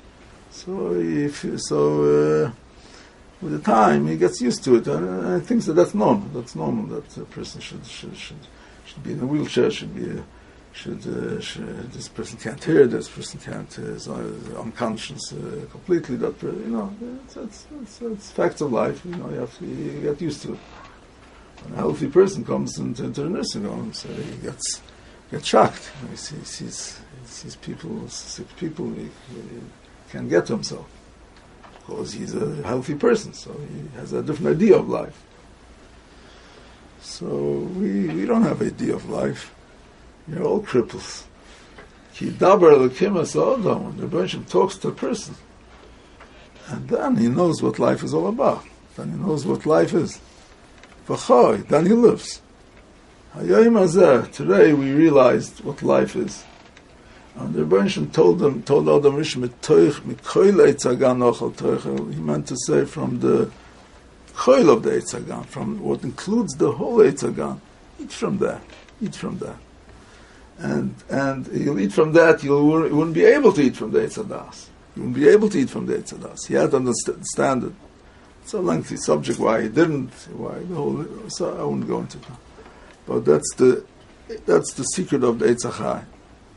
With the time he gets used to it, and thinks that's normal. That's normal that a person should be in a wheelchair, should this person can't hear, this person can't is unconscious completely. That it's facts of life. You get used to it. When a healthy person comes into the nursing home, so he gets shocked. He sees people, sick people. He can't get to himself because he's a healthy person, so he has a different idea of life. So we don't have an idea of life. You're all cripples. Ki daber Elokim es ha'adam, when the Rebbe Shem talks to a person, and then he knows what life is all about. Then he knows what life is. V'chai, then he lives. Hayayim hazeh, today we realized what life is. And the Rebbe Shem told Adam Rishon, mikoil eitz hagan ochal toichel, he meant to say from the koil of the eitz hagan, from what includes the whole eitz hagan. Eat from that. And you'll eat from that, you wouldn't be able to eat from the Eitz Hadas. You wouldn't be able to eat from the Eitz Hadas. He had to understand it. It's a lengthy subject why he didn't, so I wouldn't go into that. But that's the secret of the Eitz Hachai.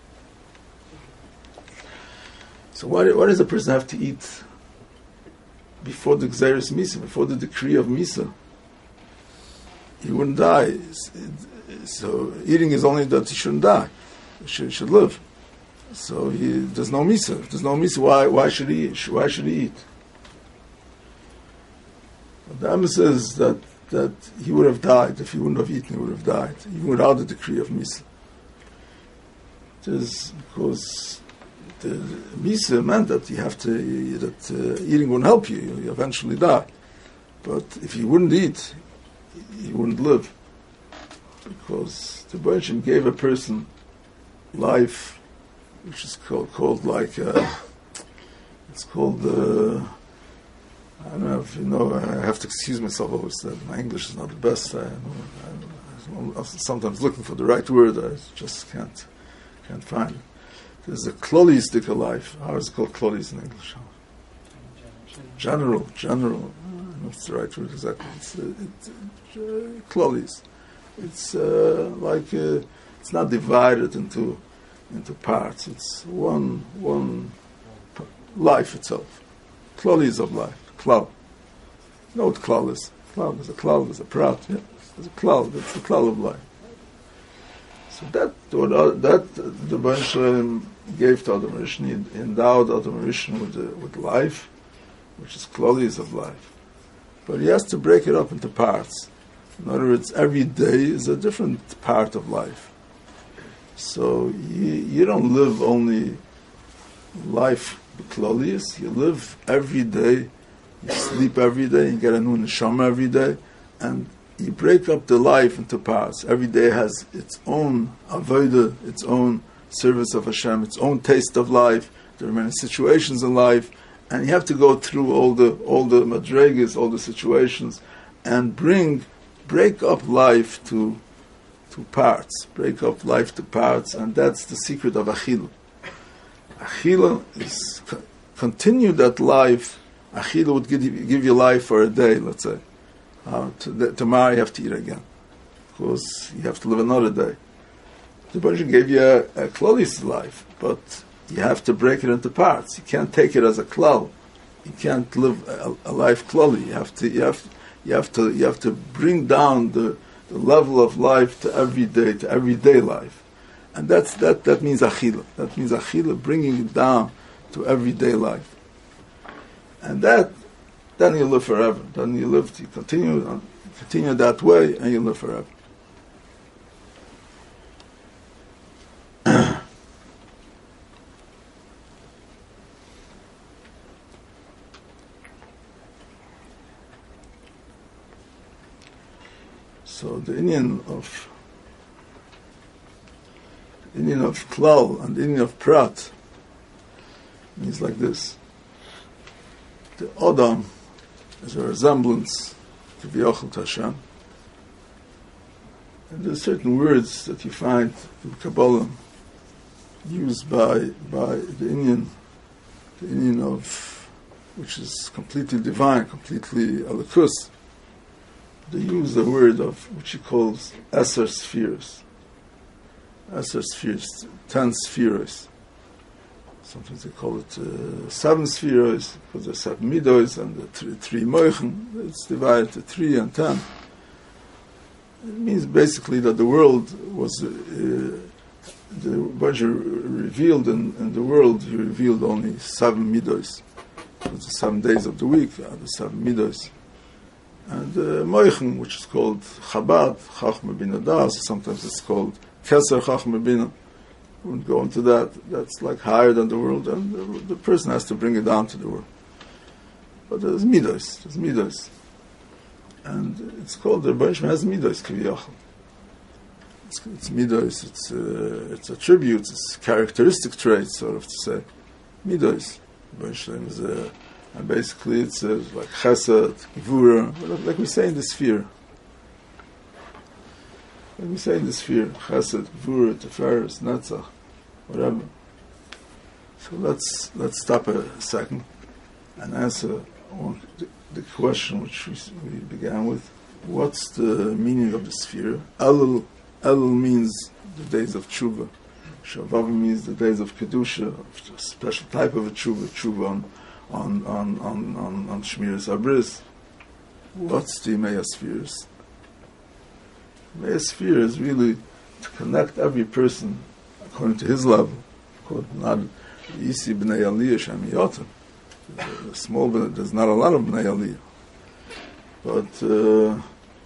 So why does a person have to eat before the Gzeres Misa, before the decree of Misa? He wouldn't die. So eating is only that he shouldn't die. He should live. So there's no misa. If there's no misa, why should he eat? Why should he eat? But the Amos says that he would have died if he wouldn't have eaten. He would have died even without the decree of misa. It is because the misa meant that eating wouldn't help you. You eventually die. But if he wouldn't eat, he wouldn't live. Because the Rebbe Shem gave a person life, which is called like it's called I don't know if you know. I have to excuse myself always that my English is not the best. I'm sometimes looking for the right word. I just can't find it. There's a klolistic life. How is it called klolis in English? General. I don't know if it's the right word exactly. It's klolis. It's it's not divided into parts. It's one life itself. Klolis of life. Klal. You know what klal is? Klal is a klal. There's a prat. Yeah, there's a klal. That's the klal of life. So that the Rebbe Shem gave to Adam Rishon. He endowed Adam Rishon with life, which is klolis of life. But he has to break it up into parts. In other words, every day is a different part of life. So you don't live only life b'klolius. You live every day. You sleep every day. You get a new neshama every day, and you break up the life into parts. Every day has its own avodah, its own service of Hashem, its own taste of life. There are many situations in life, and you have to go through all the madregas, all the situations, and break up life to parts. Break up life to parts, and that's the secret of Achila. Achila is continue that life. Achila would give you life for a day, let's say. Tomorrow you have to eat again, because you have to live another day. The Rebbe Shem gave you a klolis life, but you have to break it into parts. You can't take it as a klal. You can't live a life klali. You have to bring down the level of life to everyday life, and that means achila. That means achila, bringing it down to everyday life, and then you live forever. Then you continue that way, and you live forever. So the Indian of klal and the Indian of prat means like this: the Adam is a resemblance to V'yochel Hashem, and there are certain words that you find in Kabbalah used by the Indian of which is completely divine, completely alikus. They use the word of which he calls Eser Spheres. Eser spheres, 10 spheres. Sometimes they call it 7 spheres, because there's 7 midos and the three moichen. It's divided to 3 and 10. It means basically that the world was, the Baja revealed in the world, he revealed only 7 midos. It's the 7 days of the week, the 7 midos. And moichen, which is called Chabad, Chachma Bina Das, sometimes it's called Keser Chachma Bina. We won't go into that. That's like higher than the world, and the person has to bring it down to the world. But there's midos. And it's called, the Rebbe has midos, kiviyachal. It's midos, it's attributes, it's characteristic traits, sort of to say. Midos. Rebbe is and basically it's like chesed, gvura, like we say in the sphere. Like we say in the sphere, chesed, gvura, teferes, netzach, whatever. So let's stop a second and answer the question which we began with. What's the meaning of the sphere? Elul means the days of tshuva. Shavava means the days of kedusha, a special type of a tshuva on Shmiras Abris. What's the Mea spheres? Mea sphere is really to connect every person according to his level. Not Yisi b'nei Aliyah Shem Yotam. Small, but there's not a lot of b'nei Aliyah.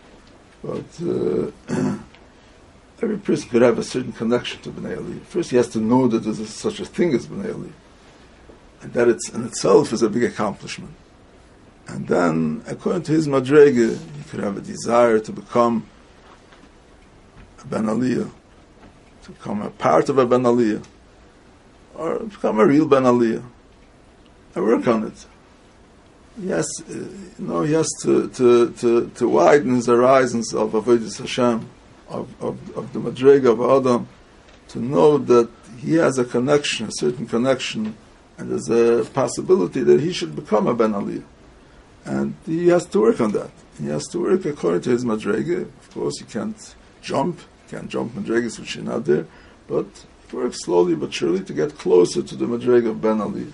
But every person could have a certain connection to b'nei Aliyah. First, he has to know that there's such a thing as b'nei Aliyah, and that it's in itself is a big accomplishment. And then, according to his madrega, he could have a desire to become a ben Aliyah, to become a part of a ben Aliyah, or become a real ben Aliyah. I work on it. Yes, he has to widen his horizons of Avodas Hashem, of the Madrega of Adam, to know that he has a connection, a certain connection, and there's a possibility that he should become a Ben Aliyah. And he has to work on that. He has to work according to his Madrega. Of course, he can't jump Madregas which are not there, but he works slowly but surely to get closer to the Madrega of Ben Aliyah.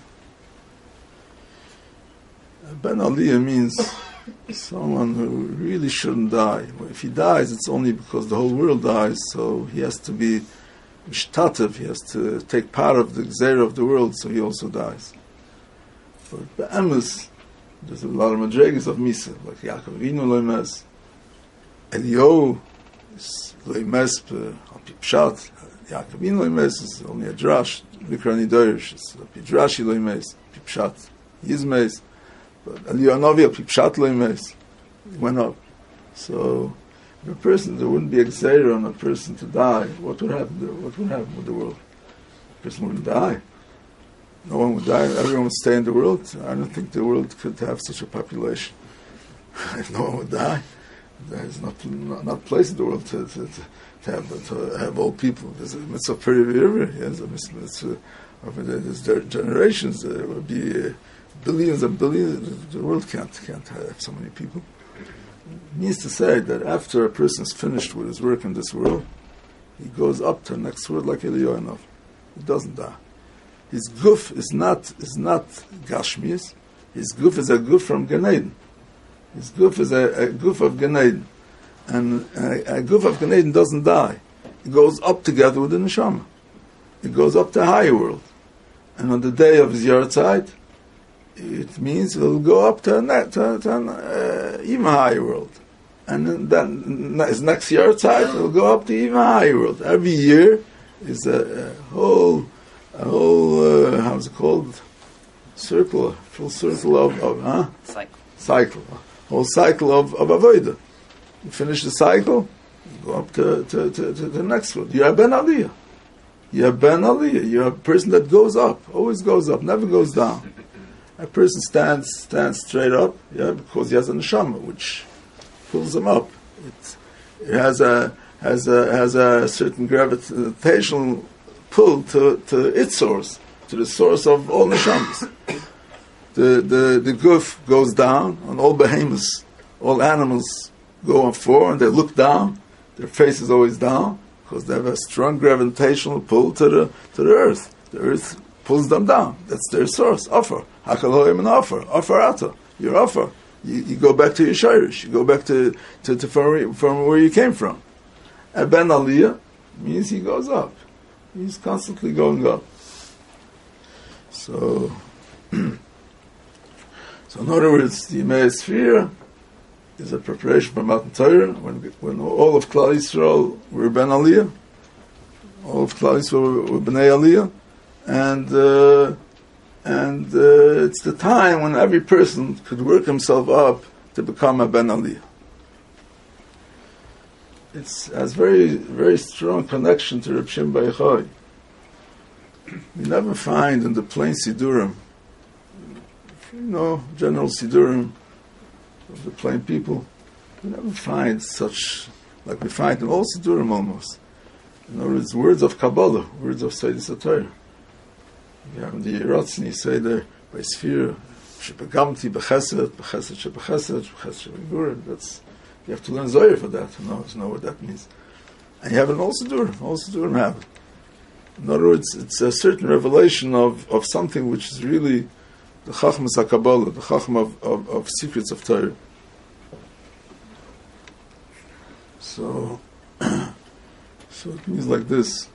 Ben Aliyah means someone who really shouldn't die. Well, if he dies, it's only because the whole world dies, so he has to be mishtatev, he has to take part of the gzeira of the world, so he also dies. But be'emes, there's a lot of madregas of Misa, like Yaakov Avinu loimes, Eliyahu is loimes al pi pshat, Yaakov Avinu loimes is only a drash, Mikra Nidoirish is al pi drashi loimes, pi pshat, Yizmeis, but Eliyahu Novi al pi pshat loimes, went up. So, if a person, there wouldn't be a gzeira on a person to die, what would happen with the world? The person wouldn't die. No one would die. Everyone would stay in the world. I don't think the world could have such a population. If no one would die, there's not place in the world to have old people. There's a mitzvah perivir. There's a mitzvah of there's generations. There would be billions and billions. The world can't have so many people. It means to say that after a person is finished with his work in this world, he goes up to the next world like Eliyahu. He doesn't die. His guf is not Gashmias. His guf is a guf from Gan Eden. His guf is a guf of Gan Eden. And a guf of Gan Eden doesn't die. It goes up together with the neshama. It goes up to a higher world. And on the day of his Yahrzeit, it means it will go up to an even higher world. And then his next Yahrzeit will go up to even higher world. Every year is a whole how's it called? Full circle of cycle. Whole cycle of avodah. You finish the cycle, you go up to the next one. You are Ben Aliyah. You're a person that goes up, always goes up, never goes down. A person stands straight up, because he has a neshama which pulls him up. It has a certain gravitational pull to its source, to the source of all neshamas. The guf goes down, and all behemoths, all animals go on four, and they look down. Their face is always down because they have a strong gravitational pull to the earth. The earth pulls them down. That's their source. Offer. Hakaloim and offer ata. Your offer. You go back to your shirish. You go back to from where you came from. And ben aliyah means he goes up. He's constantly going up. So in other words, the Yemei Sphere is a preparation for Matan Torah. When all of Klal Yisrael were ben aliyah, all of Klal Yisrael were bnei aliyah, and it's the time when every person could work himself up to become a ben aliyah. It has very, very strong connection to Reb Shimon Bar Yochai. You never find in the plain Sidurim, general Sidurim of the plain people, you never find such, like we find in all Sidurim almost. In other words, words of Kabbalah, words of Seidus HaTorah. You have in the Yeratzin, you say there, by Sphere, Shebegamti b'chesed, b'chesed shebechesed, b'chesed shebegura. That's, you have to learn Zohar for that, to know what that means. And you have it in all Sidurim have it. In other words, it's a certain revelation of something which is really the Chachmas HaKabbalah, the Chachma of secrets of Torah. So it means like this.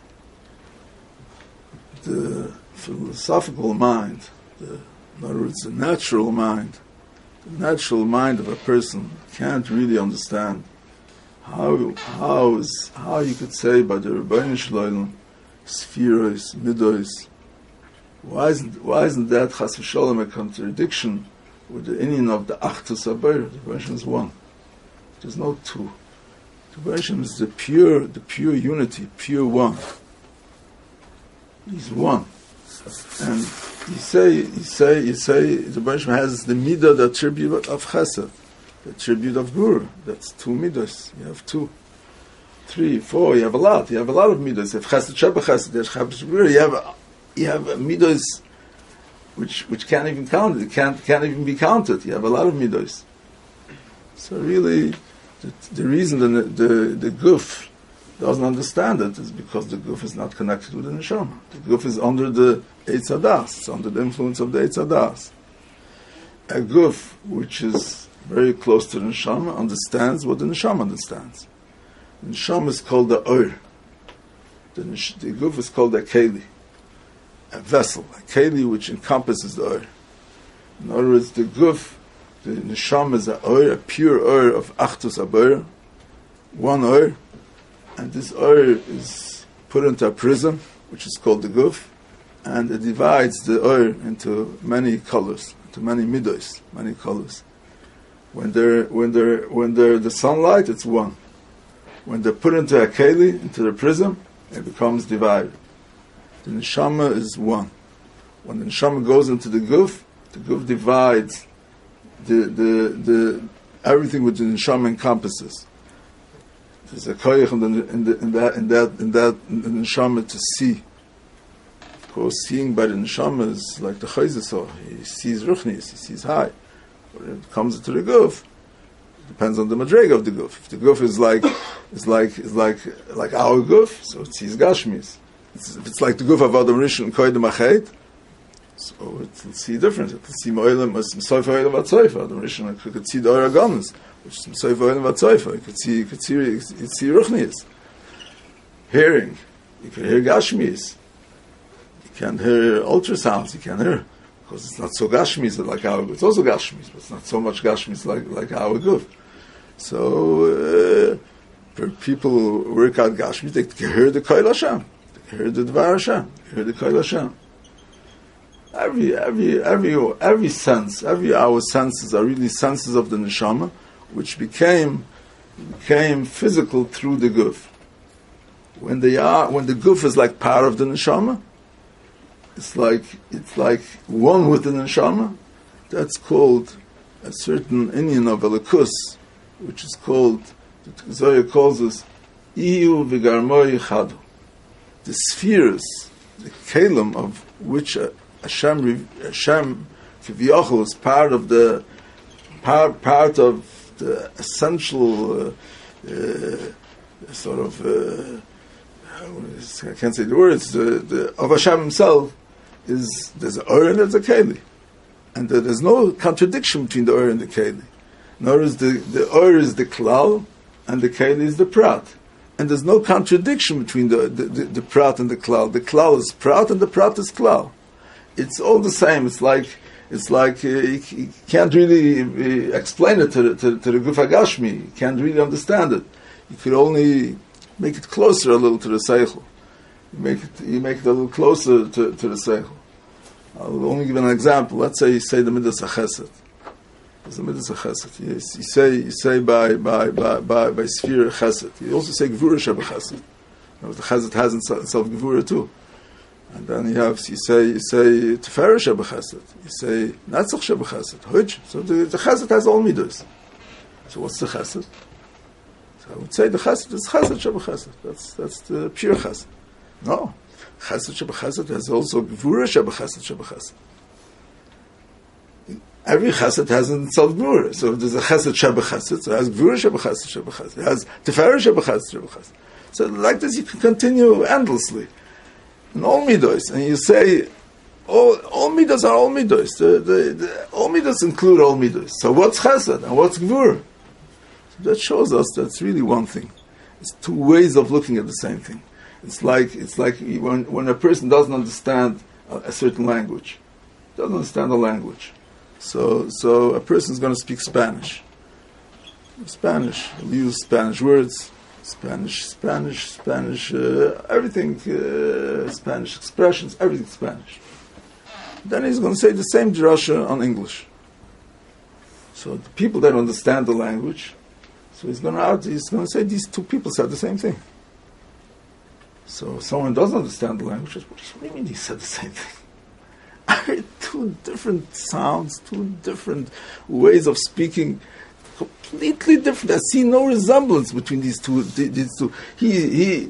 The philosophical mind, in other words, the natural mind of a person can't really understand how you could say by the Rebbeinu Shalom, Spheros, Midos. Why isn't that Chas v'Shalom a contradiction with the inyan of the Achdus HaBoreh? The Rebbeinu is one. There's no two. The Rebbeinu is the pure unity, pure one. He's one. And you say the Rebbeinu has the midah, the attribute of Chesed, the attribute of Gur. That's two midas. You have two. 3, 4, you have a lot of midos. You have chesed shebechesed, there's chesed shebegura. You have midos which can't even count. It can't even be counted. You have a lot of midos. So really, the reason the guf doesn't understand it is because the guf is not connected with the neshama. The guf is under the Eitz Hadas. It's under the influence of the Eitz Hadas. A guf which is very close to the neshama understands what the neshama understands. The neshama is called the Or. The guf is called a keli, a vessel, a keli which encompasses the Or. In other words, the guf, the neshama is a Or, a pure Or of Achdus HaBoreh, one Or, and this Or is put into a prism, which is called the guf, and it divides the Or into many colors, into many midos, many colors. When they're the sunlight, it's one. When they're put into a keli, into the prism, it becomes divided. The neshama is one. When the neshama goes into the guf divides the everything which the neshama encompasses. There's a koyach in the neshama to see. Of course, seeing by the neshama is like the chayzer saw. He sees ruchnis, he sees high. When it comes into the guf, depends on the madrega of the guf. If the guf is like our guf, so it sees gashmis. If it's like the guf of Adam Rishon Koydem Achet, so it will see different. It will see Mo'elim, M'soif Ha'olam V'Tzoifa. Adam Rishon could see the Or HaGamas, which is M'soif Ha'olam V'Tzoifa. You could see Ruchnias. Hearing, you can hear gashmis. You can't hear ultrasounds. You can't hear. Because it's not so gashmis like our guf. It's also gashmis, but it's not so much gashmis like our guf. So, for people who work out gashmis, they can hear the Koil Hashem, they can hear the Dvar Hashem, they can hear the Koil Hashem. Every sense, our senses are really senses of the neshama, which became physical through the guf. When the guf is like part of the neshama, it's like one with the neshama. That's called a certain inyan of elikus, which is called, the Zohar calls us iyu v'garmoi chadu. The spheres, the kelim of which Hashem Kiviyachol is part of the essential sort of, I can't say the words, of Hashem himself, there's an Or and there's a Keli. And there's no contradiction between the Or and the Keli. In other words, the Or is the Klal, and the Keli is the Prat. And there's no contradiction between the Prat and the Klal. The Klal is Prat and the Prat is Klal. It's all the same. It's like you can't really explain it to the Guf HaGashmi. You can't really understand it. You could only make it closer a little to the Seichel. You make it a little closer to the Seichel. I'll only give an example. Let's say you say the Midas HaChesed. It's the Midas HaChesed. You say by Sfira Chesed. You also say Gvura Shebechesed. The Chesed has itself Gvura too. And then you say Tefera Shebechesed. You say Netzach Shebechesed. Hujj. So the Chesed has all Midas. So what's the Chesed? So I would say the Chesed is Chesed Shebechesed. That's the pure Chesed. No. Chesed Shebechesed has also Gvura Shebechesed Shebechesed. Every Chesed has in itself Gvura. So if there's a Chesed Shebechesed, so it has Gvura Shebechesed Shebechesed. It has Tefera Shebechesed Shebechesed. So like this you can continue endlessly. In all Midos, and you say, all Midos are all Midos. The all Midos include all Midos. So what's Chesed and what's Gvura? So that shows us that's really one thing. It's two ways of looking at the same thing. It's like when a person doesn't understand a certain language, doesn't understand a language. So a person is going to speak Spanish. He'll use Spanish words, Spanish, everything, Spanish expressions, everything Spanish. Then he's going to say the same drasha on English. So the people that understand the language, so he's going to say these two people said the same thing. So if someone doesn't understand the language, what do you mean he said the same thing? I heard two different sounds, two different ways of speaking, completely different. I see no resemblance between these two. He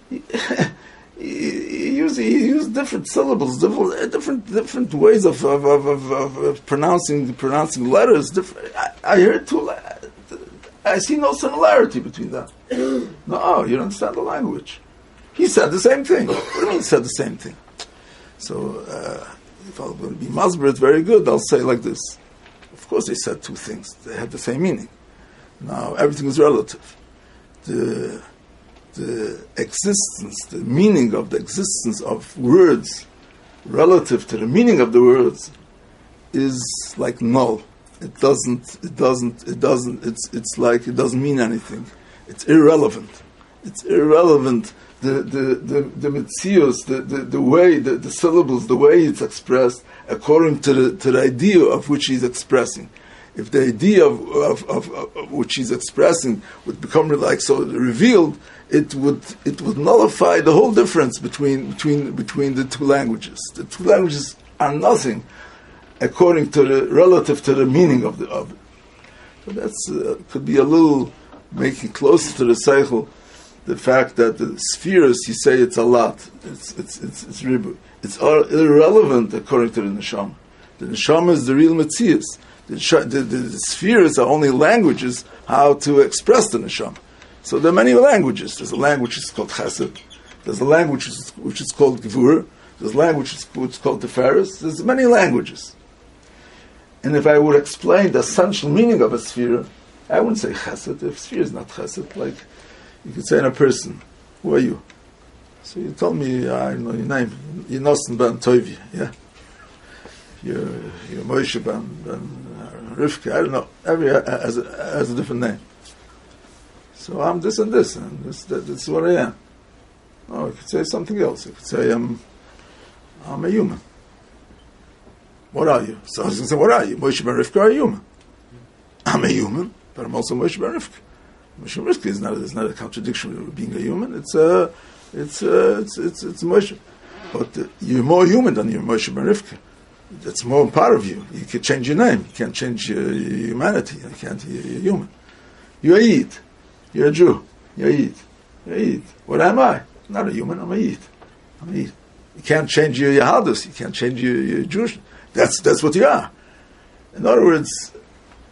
used different syllables, different ways of pronouncing letters. I heard two. I see no similarity between them. No, you don't understand the language. He said the same thing. What do you mean he said the same thing? So, if I'm going to be masberet very good, I'll say like this. Of course they said two things. They had the same meaning. Now, everything is relative. The existence, the meaning of the existence of words relative to the meaning of the words is like null. It's like it doesn't mean anything. It's irrelevant. The metzios, the way, the syllables, the way it's expressed, according to the idea of which he's expressing. If the idea of which he's expressing would become like so revealed, it would nullify the whole difference between the two languages. The two languages are nothing according to relative to the meaning of it. So that's could be a little making closer to the Seichel. The fact that the spheres, you say it's a lot, it's ribu. It's all irrelevant according to the neshama. The neshama is the real metzius. The spheres are only languages how to express the neshama. So there are many languages. There's a language which is called chesed. There's a language which is called gevur. There's a language which is called teferes. There's many languages. And if I would explain the essential meaning of a sphere, I wouldn't say chesed. If sphere is not chesed, like you could say in a person, who are you? So you told me, I know your name. You're Nosson ben Toivi, yeah? You're Moshe ben Rivka, I don't know. Every has a different name. So I'm this and this is what I am. No, you could say something else. You could say I'm a human. What are you? So I was going to say, what are you? Moshe ben Rivka are a human. I'm a human, but I'm also Moshe ben Rivka. Moshe Rivka is not a contradiction with being a human. It's Moshe, but you're more human than you're Moshe ben Rivka. That's more part of you. You can change your name. You can't change your humanity. You can't. You're human. You're a Yid. You're a Jew. You're a Yid. You're a Yid. What am I? I'm not a human. I'm a Yid. I'm a Yid. You can't change your Yahadus. You can't change your Jewish. That's what you are. In other words,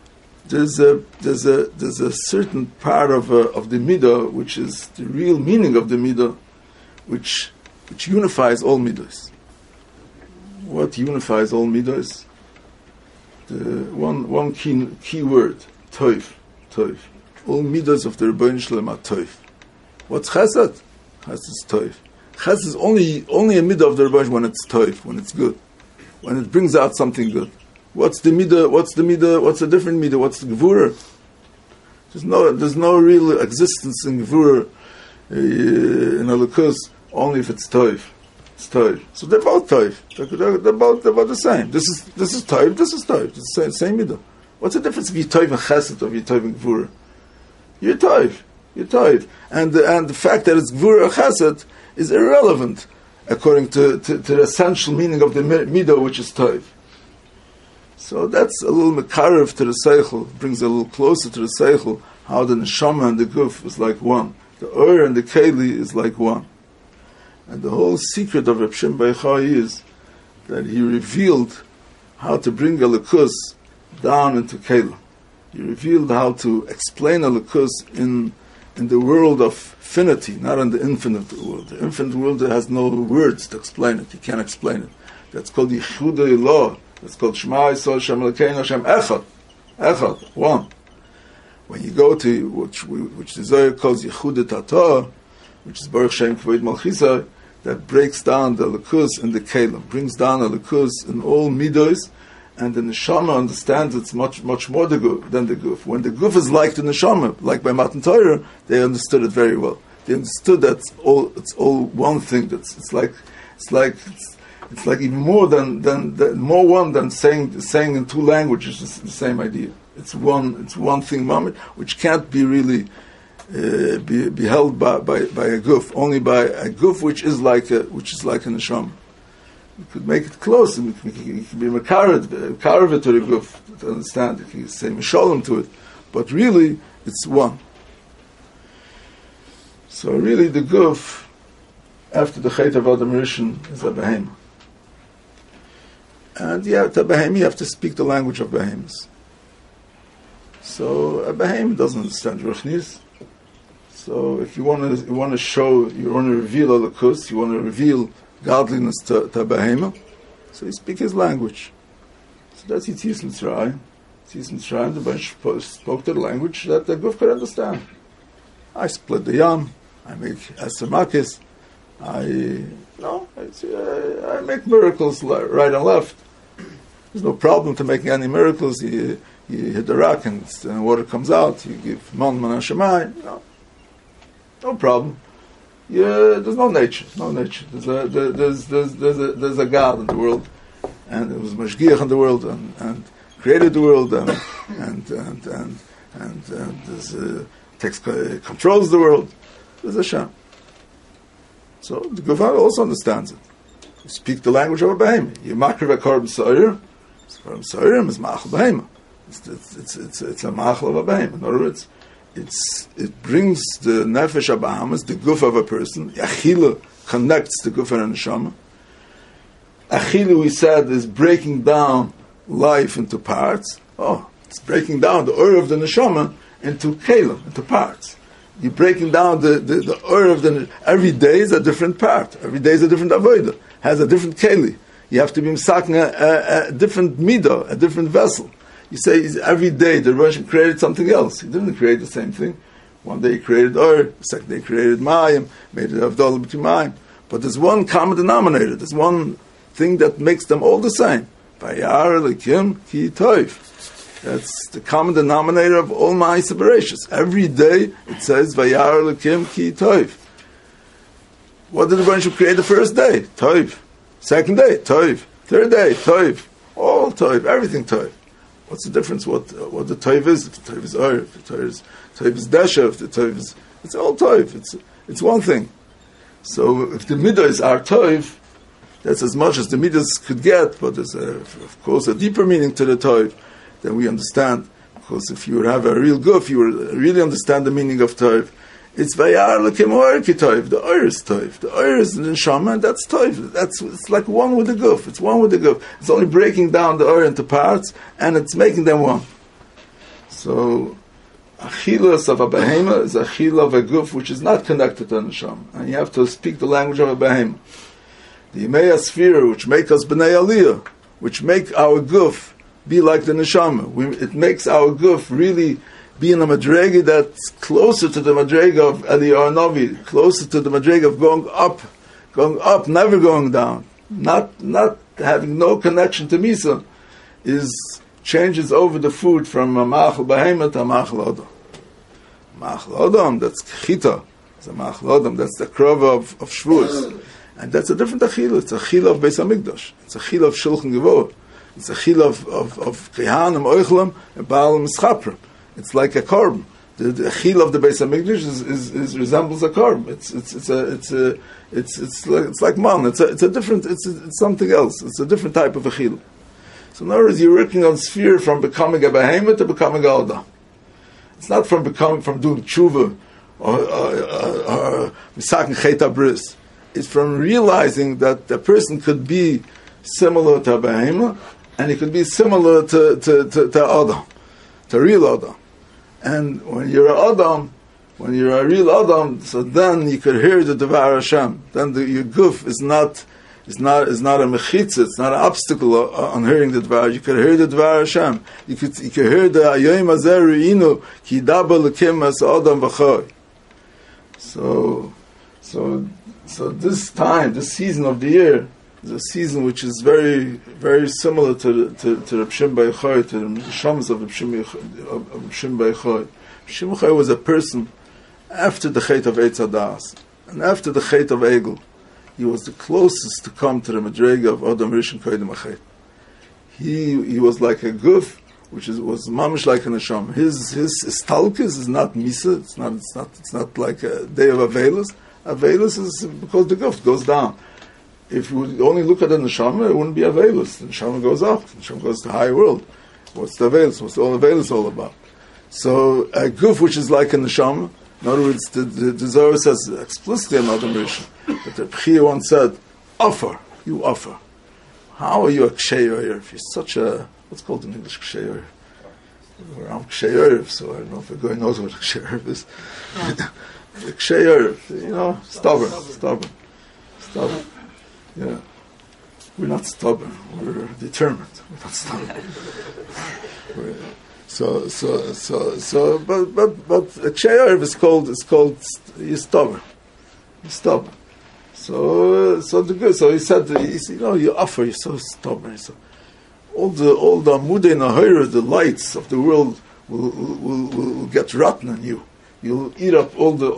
there's a certain part of the midah, which is the real meaning of the midah, which unifies all midahs. What unifies all midahs? The one key word, toiv. All midahs of the Rebbeinu Shalom are toiv. What's chesed? Chesed is toiv. Chesed is only a midah of the Rebbeinu when it's toiv, when it's good, when it brings out something good. What's the midah? What's a different midah? What's the gevura? There's no real existence in gevura in Elokus only if it's toiv. It's toiv. So they're both toiv. They're both the same. This is toiv. This is toiv. It's the same midah. What's the difference if you're toiv and chesed or you're toiv and gevura? You're toiv. You're toiv. And the fact that it's gevura or chesed is irrelevant according to the essential meaning of the midah, which is toiv. So that's a little mekarev to the seichel, brings a little closer to the seichel, how the neshama and the guf is like one. The ur and the keli is like one. And the whole secret of Reb Shimon Bar Yochai is that he revealed how to bring Elokus down into Keilah. He revealed how to explain Elokus in the world of finity, not in the infinite world. The infinite world has no words to explain it. You can't explain it. That's called Yichud Eloah. That's called Shema Yisrael Shem Elokeinu Hashem Echad, one. When you go to which the Zohar calls Yichud Tatah, which is Baruch Shem Kavod Malchisai, that breaks down the Elokus and the Kelim, brings down the Elokus in all midos, and the neshama understands it's much more than the guf. When the guf is like the neshama, like by Matan Torah, they understood it very well. They understood that it's all one thing. It's like even more more one than saying in two languages. It's the same idea. It's one thing moment which can't be really be held by a guf, only by a guf which is like a neshama. You could make it close, and you could be mekarev to the guf to understand. You can say mishalom to it, but really it's one. So really the guf, after the Chet of Adam Rishon, is a behemoth. And to a behemoth you have to speak the language of behemoths. So a behemoth doesn't understand ruchnis. So if you want to show, you want to reveal Elokus, you want to reveal godliness to behemoth, so you speak his language. So that's Yitzis Mitzrayim. Yitzis Mitzrayim, the bunch spoke the language that the guf could understand. I split the yam, I make asamakis, I make miracles right and left. There's no problem to making any miracles. You hit the rock and water comes out. You give man hashemayim. No problem. There's no nature. There's a God in the world, and there was Mashgiach in the world, and created the world, and controls the world. There's Hashem. So the Gufar also understands it. You speak the language of a behemoth. You makriv a korban sa'ir. Korban sa'ir is ma'achal behemoth. It's a ma'achal of a behemoth. In other words, it brings the nefesh abahamas, the guf of a person. Achila connects the guf and the neshama. Achila, we said, is breaking down life into parts. It's breaking down the ur of the neshama into kelim, into parts. You're breaking down the ur of the. Every day is a different part. Every day is a different avodah. Has a different keli. You have to be misaking a different midah, a different vessel. You say every day the Rebbe created something else. He didn't create the same thing. One day he created Ur, the second day he created Mayim, made it Avdol between Mayim. But there's one common denominator. There's one thing that makes them all the same. Vayar Elikim Ki Toiv. That's the common denominator of all Ma'aseh Bereshis. Every day it says Vayar Elikim Ki Toiv. What did the Rebbe create the first day? Toiv. Second day, Toiv. Third day, Toiv. All Toiv. Everything Toiv. What's the difference? What the toiv is? If the toiv is or, if the toiv is desha, if the toiv is, it's all toiv. It's one thing. So if the midas are toiv, that's as much as the midas could get. But there's of course a deeper meaning to the toiv than we understand. Because if you would have a real guf, you would really understand the meaning of toiv. It's vayar lekim or ki toiv. The or is toiv. The or is the neshama, and that's toiv. It's like one with the guf. It's one with the guf. It's only breaking down the or into parts, and it's making them one. So, achilas of a behema is achila of a guf which is not connected to the neshama, and you have to speak the language of a behema. The Yemei Sphere, which make us b'nei aliyah, which make our guf be like the neshama. It makes our guf really be in a madrega that's closer to the madrega of Eliyahu Navi, closer to the madrega of going up, never going down, not having no connection to Misa, changes over the food from a ma'achal behema to a ma'achal odom. Ma'achal odom, that's chita. It's a ma'achal odom, that's the krov of Shavuos. And that's a different achila. It's a achila of Beis HaMikdash. It's a achila of Shulchan Gevurah. It's a achila of Kehanim, Oichlam, and Baal Mischaprim. It's like a korban. The achila of the Beis HaMikdash is resembles a korban. It's like man. It's a different. It's something else. It's a different type of achila. So in other words, you're working on sphere from becoming a behemoth to becoming a odam. It's not from doing tshuva or misaken cheta bris. It's from realizing that the person could be similar to a behemoth, and he could be similar to Adam, to real Adam. And when you're a real Adam, so then you could hear the Devar Hashem. Then your guf is not a mechitza, it's not an obstacle on hearing the Devar. You could hear the Devar Hashem. You could hear the Ayoim Azer Re'inu Ki Daba L'Kim As Adam V'Choy. So this time, this season of the year, is a season which is very, very similar to Reb Shimon Bar Yochai, to the Shams of Reb Shimon Bar Yochai. Reb Shimon Bar Yochai was a person after the Chet of Eitz Hadas and after the Chet of Egel. He was the closest to come to the Madrega of Adam Rishon Koydem HaChet. He was like a guf, which was mamish like a neshama. His stalkis is not misa. It's not like a day of Avelis. Avelis is because the guf goes down. If you would only look at the neshama, it wouldn't be Avelis. The neshama goes up. The neshama goes to the higher world. What's the Avelis? What's all Avelis all about? So a guf which is like a neshama. In other words, the Zohar says explicitly in Adam Rishon, but the Bechia once said, offer, you offer. How are you a ksheir if you're such a, what's called in English ksheir? I'm ksheir, so I don't know if a guy knows what a ksheir is. Ksheir, stubborn. Yeah. We're not stubborn, we're determined. We're not stubborn. But a ksheir is called you're stubborn. So he said, you offer, you're so stubborn. So all the Amudei Nahira, the lights of the world will get rotten on you. You'll eat up all the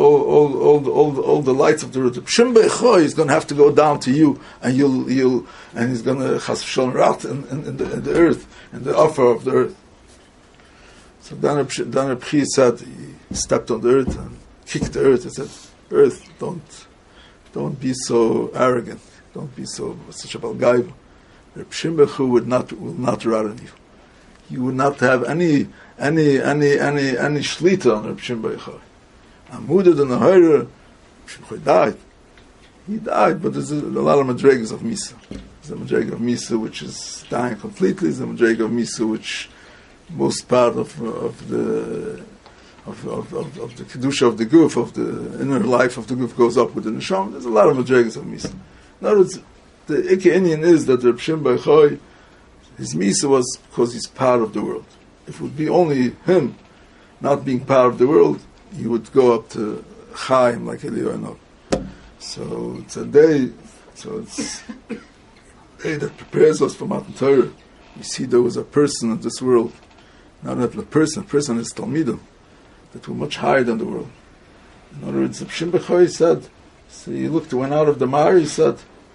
lights of the world. Shimon Bar Yochai is going to have to go down to you, and he's going to chas v'shalom rot in the earth, in the offer of the earth. So then Reb Chi said, he stepped on the earth and kicked the earth. He said, earth, don't be so arrogant. Don't be such a balgaiva. Reb Shimon Bar Yochai will not rot on you. You would not have any shlita on Reb Shimon Bar Yochai. Amudei Nahira, Reb Shimon died. He died, but there's a lot of madregas of Misa. There's a madrega of Misa which is dying completely. There's a madrega of Misa which most part of the kedusha of the guf, of the inner life of the guf goes up with the neshama. There's a lot of madregas of Misa. In other words, the Ikka Inyan is that Reb Shimon Bar Yochai, his Misa was because he's part of the world. If it would be only him not being part of the world, he would go up to Chaim like Eliyahu Navi. So it's a day that prepares us for Matan Torah. You see, there was a person in this world, not a person is Talmidim, that were much higher than the world. In other words, Shimon Bar Yochai said, so he went out of the Mar, he said,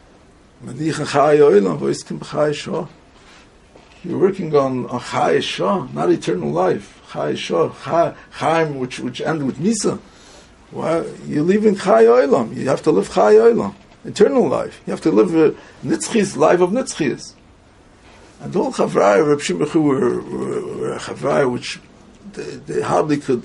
you're working on Chai Shah, not eternal life. Chai Shah, Chaim, which end with Misa. Why? You're leaving Chai Olam. You have to live Chai Olam, eternal life. You have to live Nitzchis, life of Nitzchis. And the whole Chavrai of Reb Shimon Bar Yochai were a Chavrai which they hardly could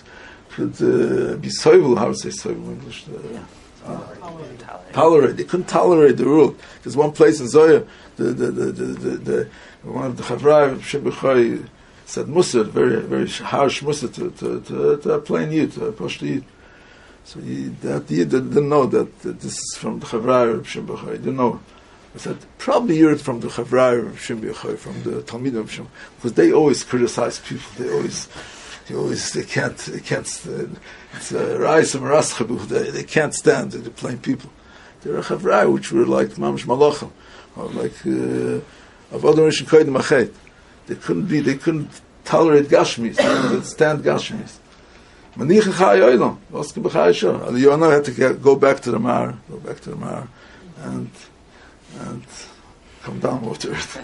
be soivel. How to say soivel in English? Tolerate. They couldn't tolerate the rule. There's one place in Zoya, one of the Chavrai of Shimon Bar Yochai said Musa, very, very harsh Musa to a plain Yid, to a Pashto Yid. So that Yid didn't know that this is from the Chavraya of Shimon Bar Yochai. He didn't know. I said, probably you're from the Chavraya of Shimon Bar Yochai, from the Talmidim of Shimon, because they always criticize people. They can't stand. It's Rais and Raschabu. They can't stand the plain people. They're a Chavraya which were like Mamash Malachim, or like Avodah Rishon Kodim Achet. They couldn't tolerate Gashmis. They couldn't stand Gashmis. Manicha Chai Olam, Oski B'Chai Shor. And Yonah had to go back to the Mar, and come down to earth.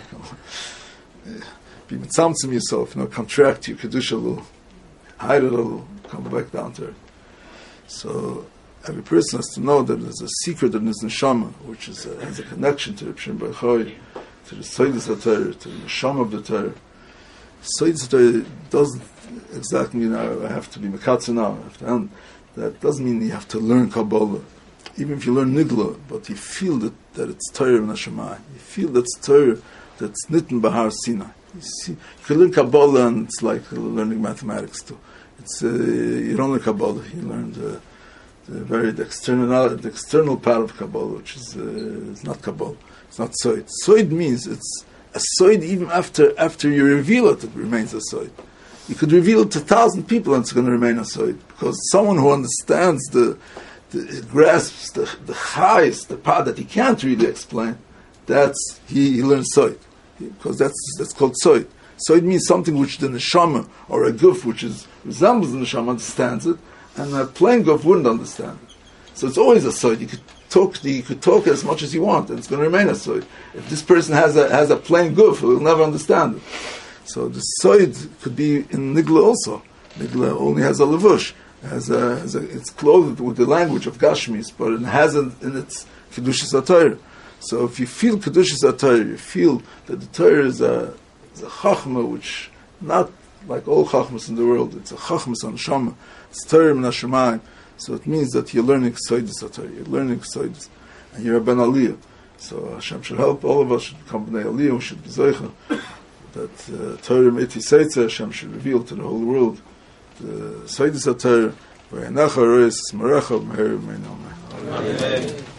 Be mitzamtzim yourself, contract your kedusha a little, hide it a little, come back down to earth. So every person has to know that there's a secret in his neshama, which has a connection to the Shimon Bar Yochai, to the Soidus HaTorah, to the neshama of the Torah. Soidus HaTorah doesn't exactly mean I have to be mekatzer now. That doesn't mean you have to learn Kabbalah. Even if you learn Nigla, but you feel that it's Torah in Hashemayim. You feel that's Torah that's Nitten Bahar Sinai. You can learn Kabbalah and it's like learning mathematics too. It's you don't learn Kabbalah, you learn the external part of Kabbalah, which is not Kabbalah. It's not Soid. Soid means it's a Soid even after you reveal it remains a Soid. You could reveal it to 1,000 people and it's going to remain a Soid. Because someone who understands grasps the highest, the part that he can't really explain, that's he learns Soid. Because that's called Soid. Soid means something which the neshama or a guf which resembles the neshama understands it, and a plain guf wouldn't understand it. So it's always a Soid. You could talk as much as you want, and it's going to remain a Soid. If this person has a plain guf, he'll never understand it. So the Soid could be in Nigla also. Nigla only has a levush. It's clothed with the language of Gashmis, but it has in its Kedushas HaTorah. So if you feel Kedushas HaTorah, you feel that the Torah is a Chachma, which not like all Chachmas in the world, it's a Chachmas on Shama, it's Torah min Hashemayim. So it means that you're learning Soidus HaTorah, you're learning Soidus, and you're a Ben Aliyah. So Hashem should help all of us, should become Bnei Aliyah, we should be Zeicha, that Torah Miti Seitzer, Hashem should reveal to the whole world the Soidus HaTorah, V'yenecha Reis Merecha Meher Meir Amen.